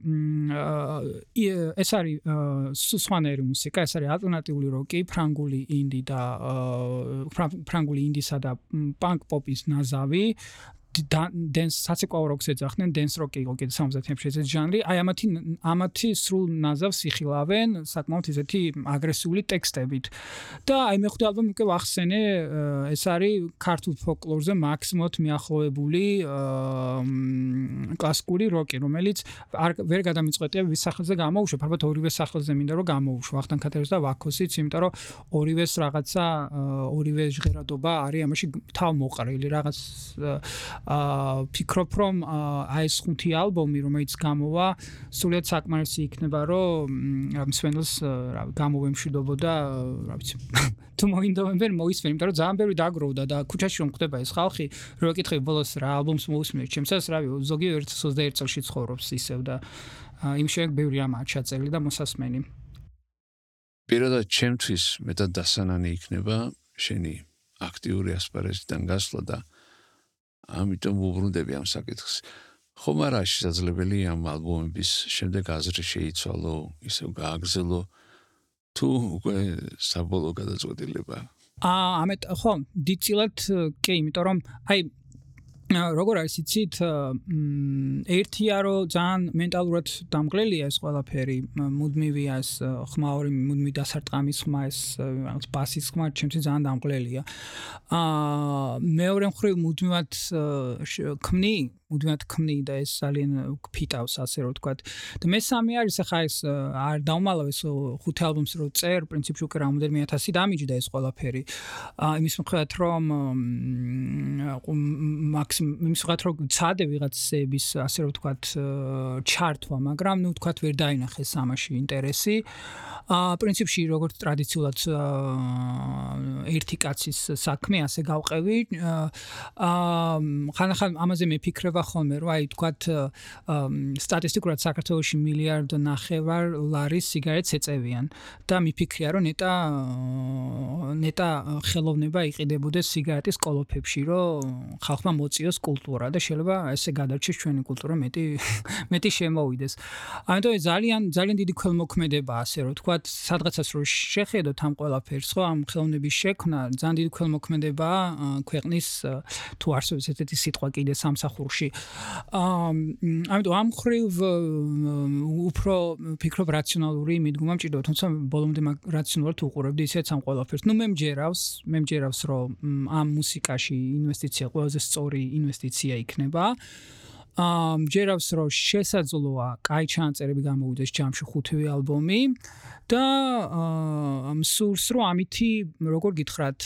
სხვანაირი მუსიკა, ეს არის ალტერნატიული როკი, ფრანგული ინდი და ფრანგული ინდისა და პანკ პოპის ნაზავი. dance საცეკვაო როკს ეძახდნენ, dance rock იყო კიდე 70-ებში ეს ჟანრი. აი ამათი სრულ ნაზავს იხილავენ საკმაოდ ისეთი აგრესიული ტექსტებით. და აი მეხუთე ალბომი უკვე ვახსენე, ეს არის ქართულ ფოლკლორზე მაქსიმუმად მიახლოებული კლასიკური როკი, რომელიც ვერ გადამიწყვეტია ვის სახელზე გამოუშვებ, ალბათ ორივე სახელზე მინდა რომ გამოუშვ, ვახტანგ ქათერას და ვაქოსიც, იმიტომ რომ ორივეს რაღაცა ორივე ჟღერადობა არის ამაში თავმოყრილი რაღაც ფიქრობ რომ აი ეს 5 ალბომი რომელიც გამოვა სულიად საკმარისი იქნება რომ მსმენელს გამოვემშვიდობოდა რა ვიცი თუ მოინდომენ მოისმენ იმიტომ რომ ძალიან ბევრი დაგროვდა და ქუჩაში რომ ხდება ეს ხალხი რო ეკითხები ბოლოს რა ალბომს მოусმენთ ჩემსაც რავი ზოგი 21 წელში ცხოვრობს ისევ და იმ შემდეგ ბევრი ამაა ჩაწელი და მოსასმენი პირადად ჩემთვის მეტად დასანანი იქნება შენი აქტიური ასპარეზიდან გასვლა და ამიტომ ვუბრუნდები ამ საკითხს. ხომ არა შესაძლებელი ამ ალბომების შემდეგ აზრი შეიცვალო, ისევ გააგრძელო თუ უკვე საბოლოო გადაწყვეტილება? ხო, დიდწილად კი, იმიტომ რომ აი როგორ არის იცით ერთია რომ ძალიან მენტალურად დამღლელია ეს ყველაფერი მუდმივია ეს ხმაური მუდმივი დასარტყამის ხმა ეს რაღაც ბასის ხმა ჩემთვის ძალიან დამღლელია მეორე მხრივ მუდმივად ქმნი და ეს ძალიან ფიტავს ასე რომ ვთქვათ და მესამე არის ახლა ეს არ დავმალავ ეს 5 ალბომს რო წერ პრინციპში უკვე რამოდენიმე 1000 დამიჯდა ეს ყველაფერი იმის მიხედვით რომ იმის ვიღაც რომ ცადე ვიღაცების ასე რომ ვთქვათ ჩართვა, მაგრამ ნუ ვთქვათ ვერ დაინახეს ამაში ინტერესი. პრინციპში როგორც ტრადიციულად ერთი კაცის საქმე ასე გავყევი. ხან ამაზე მეფიქრება ხოლმე, რომ აი ვთქვათ სტატისტიკურად საქართველოში 1.5 მილიარდ ლარის სიგარეტს ეწევიან და მიფიქრია რომ ნეტა ხელოვნება იყიდებოდეს სიგარეტის კოლოფებში, რომ ხალხმა მოწიოს კულტურა და შეიძლება ესე გადარჩეს ჩვენი კულტურა მეტი შემოვიდეს. ამიტომ ძალიან დიდი ქველმოქმედებაა ასე რომ ვთქვათ, სადღაცას რო შეხედოთ ამ ყველაფერს, ხო, ამ ხელოვნების შექმნა ძალიან დიდი ქველმოქმედებაა ქვეყნის თუ არსებობს ესეთი სიტყვა კიდე სამსახურში. ამიტომ ამ ხრივ უფრო ფიქრობ რაციონალური მიდგომა მჭირდება, თუმცა ბოლომდე რაციონალურად უყურებდი ისეც ამ ყველაფერს. ნუ მე მჯერავს რომ ამ მუსიკაში ინვესტიცია ყველაზე სწორი ინვესტიცია იქნება. მჯერავს რომ შესაძლოა კაი ჩანაწერები გამოვიდეს ჯამში 5 ალბომი და სურს რომ ამითი როგორ გითხრათ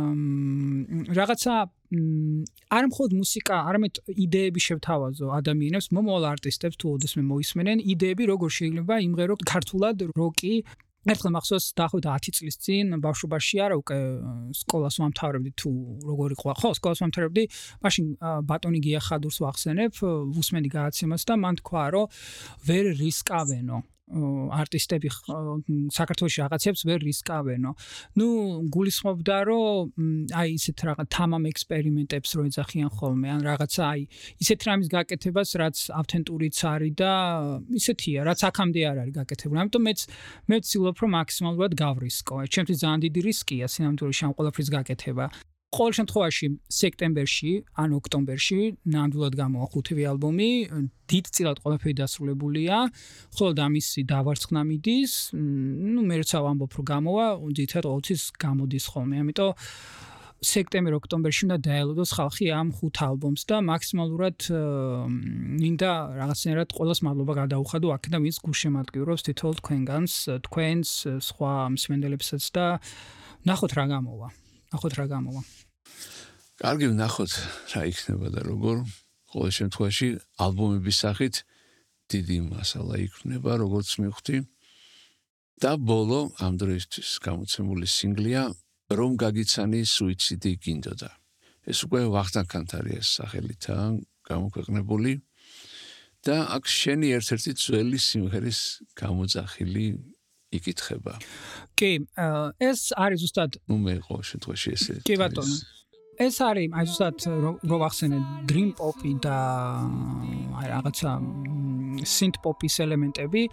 რაღაცა არ მხოლოდ მუსიკა, არამედ იდეები შევთავაზო ადამიანებს, მომავალ არტისტებს თუ ოდესმე მოისმენენ, იდეები როგორ შეიძლება იმღერო ქართულად როკი ერთხელ მახსოვს დაახლოებით 10 წლის წინ ბავშვობაში არა უკვე სკოლას ვამთავრებდი თუ როგორ იყო ხო სკოლას ვამთავრებდი მაშინ ბატონი გია ხადურს ვახსენებ უსმენდი გადაცემას და მან თქვა რომ ვერ რისკავენო არტისტები საქართველოში რაღაცებს ვერ რისკავენო. ნუ გულისხმობდა რომ აი ისეთ რაღაც თამამ ექსპერიმენტებს რო ეძახიან ხოლმე ან რაღაცა აი ისეთ რამის გაკეთებას რაც ავთენტურიც არის და ისეთია რაც აქამდე არ არის გაკეთებული. ამიტომ მე ვცდილობ რომ მაქსიმალურად გავრისკო. ჩემთვის ძალიან დიდი რისკია სინამდვილეში ამ ყველაფრის გაკეთება. ყოველ შემთხვევაში სექტემბერში ან ოქტომბერში ნამდვილად გამოვა 5 ალბომი, დიდწილად ყველაფერი დასრულებულია, ხოლო ამისი დავარცხნა მიდის, ნუ მე როცა ვამბობ რომ გამოვა, ძირითადად ყოველთვის გამოდის ხოლმე, ამიტომ სექტემბერ-ოქტომბერში უნდა დაელოდოს ხალხი ამ 5 ალბომს და მაქსიმალურად მინდა რაღაცნაირად ყველას მადლობა გადაუხადო აქედან ვინც გულშემატკივრობს თითოეულ თქვენგანს, თქვენს სხვა მსმენელებსაც და ნახოთ რა გამოვა. კარგი ვნახოთ რა იქნება და როგორ ყოველ შემთხვევაში ალბომების სახით დიდი მასალა იქნება როგორც მივხვდი და ბოლო ამ დროისთვის გამოცემული სინგლია რომ გაგიცანი სუიციდი გინდოდა ეს უკვე ვახტანგ ქანთარიას სახელითაა გამოქვეყნებული და აქ შენი ერთ-ერთი ძველი სიმღერის გამოძახილი იკითხება. კი, ეს არის ზუსტად ნუ მე ყოველ შემთხვევაში ესე. კი ბატონო. ეს არის აი ზუსტად რო ვახსენე dream pop-ი და აი რაღაცა synth pop-ის ელემენტები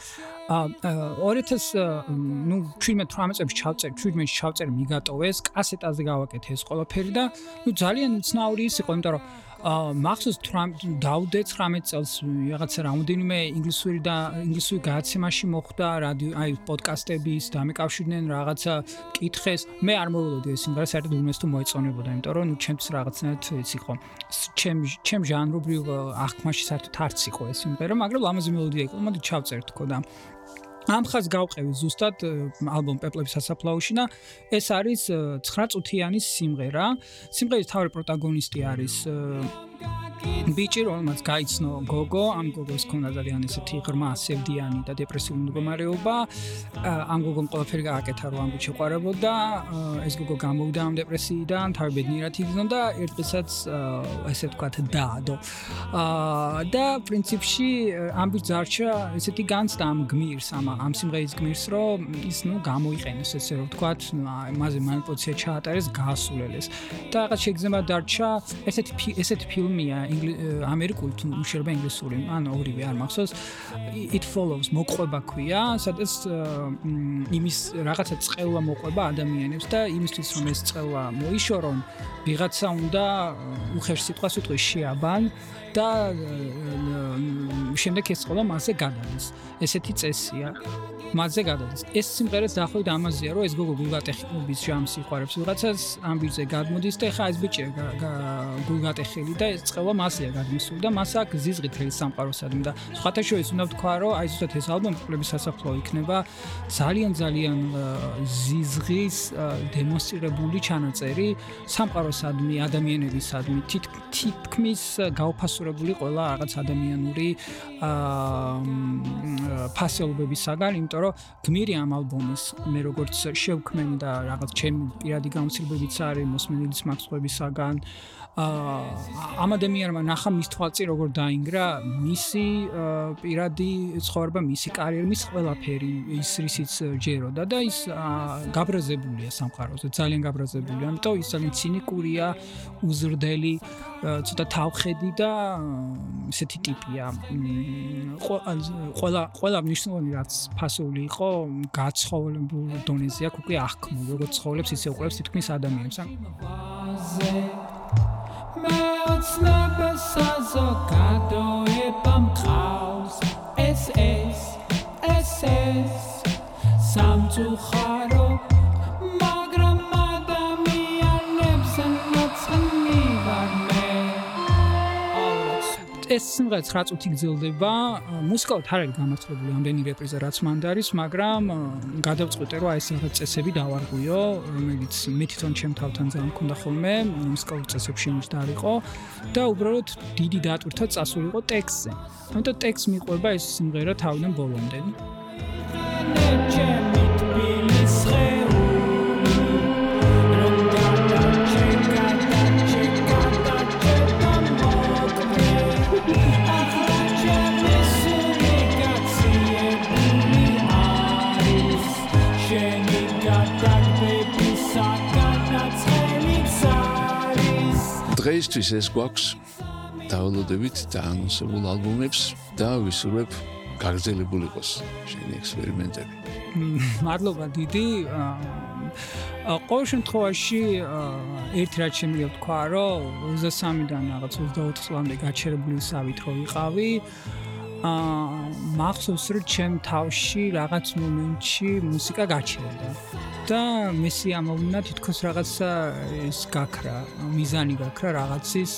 2017 წელს ჩავწერ მიგატოვეს კასეტაზე გავაკეთე ეს ყველაფერი და ძალიან უცნაური ის იყო იმიტომ რომ მახსოვს დავდე 19 წელს რაღაცა რამოდენიმე ინგლისური გადაცემაში მოხვდა რადიო აი პოდკასტების დამეკავშირდნენ რაღაცა კითხეს მე არ მოვულოდი ეს სიმღერა საერთოდ უმეს თუ მოეწონებოდა იმიტომ რომ ჩემს რაღაცნაირად ის იყო ჩემ ჟანრობრივ აღქმაში საერთოდ არც იყო ეს სიმღერა მაგრამ ლამაზი მელოდია იყო მოდი ჩავწერთ თქო და ამ ხაზს გავყევი ზუსტად ალბომ პეპლების სასაფლაოში და ეს არის 9 წუთიანის სიმღერა. სიმღერის თავი პროტაგონისტი არის ბიჭი, რომელმაც გაიცნო გოგო, ამ გოგოს ჰქონდა ძალიან ესეთი ღრმა სევდიანი და დეპრესიული მდგომარეობა. ამ გოგომ ყველაფერი გააკეთა, რომ ამ ბიჭს ეყვარებოდა. ეს გოგო გამოვიდა ამ დეპრესიიდან, თავი ბედნიერად იგრძნო და ერთ დღესაც ესე ვთქვათ დაადო. და პრინციპში ამ ბიჭს დარჩა ესეთი განცდა ამ გმირს, ამ სიმღერის გმირს, რომ ის გამოიყენოს ესე რომ ვთქვათ, მასზე მანიპულაცია ჩაატარეს, გაასულელეს. და რაღაც შეგრძნება დარჩა ესეთი ფილმია ამერიკული თუ შეიძლება ინგლისური, ან ორივე არ მახსოვს. It Follows მოყვება ქვია, სადაც იმის რაღაცა წყევა მოყვება ადამიანებს და იმისთვის რომ ეს წყევა მოიშორონ, ვიღაცა უნდა უხერხ სიტყვას უთქვას შეაბან და შემდეგ ეს ყველა მასზე გადადის. ესეთი წესია. მასზე გადადის. ეს სიმღერაც დაახლოებით ამაზეა, რომ ეს გოგო გულგატეხილობის ჟამს იხარებს ვიღაცას, ამ ბიჭზე გადმოდის და ეხა ეს ბიჭი გულგატეხილი და ეს წყევა მასია გადმოსული და მას აქ ზიზღით ეს სამყაროსადმი და სხვათა შორის უნდა ვთქვა, რომ აი ზუსტად ეს ალბომი პეპლების სასაფლაო იქნება ძალიან ზიზღის დემონსტრირებული ჩანაწერი სამყაროსადმი, ადამიანებისადმი, თითქმის გაუფასურებული ყველა რაღაც ადამიანური ფასეულობებისაგან, იმიტომ რომ გმირი ამ ალბომის მე როგორც შევქმენი და რაღაც ჩემი პირადი გამოცდილებებიც არის მოსმენილის მაქსვებისაგან ამ ადამიანმა ნახა მის თვალწინ როგორ დაინგრა მისი პირადი ცხოვრება, მისი კარიერა, მის ყველაფერი ის რისიც ჯეროდა და ის გაბრაზებულია სამყაროზე, ძალიან გაბრაზებულია, ამიტომ ის ძალიან ცინიკურია, უზრდელი, ცოტა თავხედი და ესეთი ტიპია. ყველა მნიშვნელოვანი რაც ფასეული იყო, გაცხოვლებულ დონეზე აქვს უკვე აღქმული, როგორც ცხოვრობს ისე უყურებს თითქმის ადამიანებს. მე ოცნებე საზოგადოება მყავს ეს სამწუხარო მაგრამ ადამიანებს ნაცნი ვარ მე ეს სიმღერა 9 წუთი გრძელდება მუსიკალურად არ არის გამართლებული ამდენი რეპრიზა რაც მანდ არის მაგრამ გადავწყვიტე რომ აი ეს რაღაც წესები დავარღვიო რომელიც მე თვითონ ჩემ თავთან ძალიან მქონდა ხოლმე მუსიკალურ წესებში მისდარიყო და უბრალოდ დიდი დატვირთვა წასულიყო ტექსტზე ამიტომ ტექსტ მიყვება ეს სიმღერა თავიდან ბოლომდე დღეისთვის ეს გვაქვს დაუნლოდებით და ანონსებულ ალბომებს და ვისურვებ გაგრძელებული იყოს შენი ექსპერიმენტები. მადლობა დიდი. ყოველ შემთხვევაში ერთი რაც შემიძლია ვთქვა, რომ 23-დან რაღაც 24 წლამდე გაჩერებულისავით რო ვიყავი. მახსოვს რომ ჩემ თავში რაღაც მომენტში მუსიკა გაჩერდა. და მესი ამოვნა თითქოს რაღაცა ეს გაქრა, მიზანი გაქრა რაღაცის,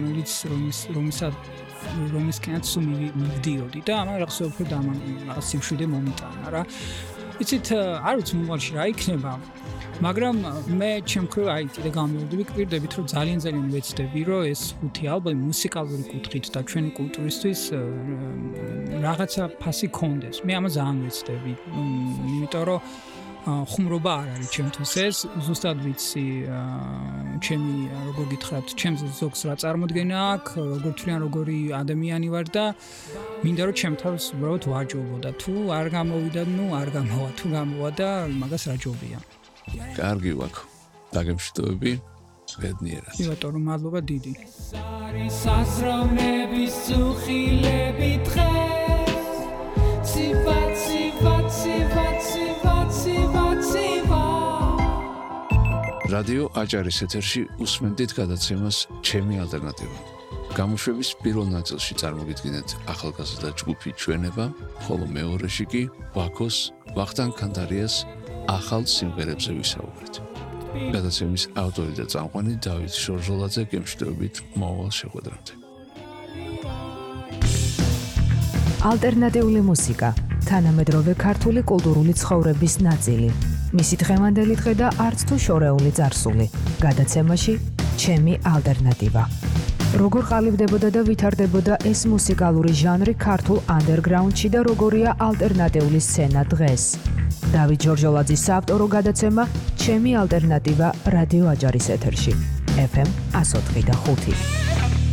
რომისკენაც სულ მივდიოდი და ამან რაღაცა უფრო რაღაც სიმშვიდე მომიტანა რა. იცით, არ ვიცი მომავალში რა იქნება, მაგრამ მე ჩემ მხრივ აი კიდე გამოვიდები კვირდებით, რომ ძალიან ვეცდები, რომ ეს 5 ალბომი მუსიკალური კუთხით და ჩვენი კულტურისთვის რაღაცა ფასი კონდეს. მე ამას ძალიან ვეცდები, იმიტომ რომ ხუმრობა არ არის ჩემთვის ეს ზუსტად ვიცი ჩემი როგორ გითხრათ ჩემს ზოგს რა წარმოდგენა აქვს როგორ თვლიან როგორი ადამიანი ვარ და მინდა რომ ჩემ თავს უბრალოდ ვაჯობო და თუ არ გამოვიდა ნუ არ გამოვა თუ გამოვა და მაგას რა ჯობია კარგი ვაქვს დაგემშვიდობები ბედნიერად. ბატონო, მადლობა დიდი. საზროვნების წუხილები დღეს ცივა რადიო აჭარის ეთერში უსმენდით გადაცემას ჩემი ალტერნატივა. გამოშვების პირველ ნაწილში წარმოგიდგენთ ახალგაზრდა ჯგუფი ჩვენება, ხოლო მეორეში კი ბაქოს ვახტანგ ქანდარიას ახალ სიმღერებზე ვისაუბრეთ. გადაცემის ავტორი და წამყვანი დავით შორჟოლაძე, გემშვიდობით მოვალ შეხვედრამდე. ალტერნატიული მუსიკა, თანამედროვე ქართული კულტურული ცხოვრების ნაწილი. მისი დღევანდელი დღე და არც თუ შორეული წარსული. გადაცემაში ჩემი ალტერნატივა. როგორ ყალიბდებოდა და ვითარდებოდა ეს მუსიკალური ჟანრი ქართულ ანდერგრაუნდში და როგორია ალტერნატიული სცენა დღეს. დავით ჯორჯოლაძის საავტორო გადაცემა ჩემი ალტერნატივა რადიო აჭარის ეთერში. FM 104.5.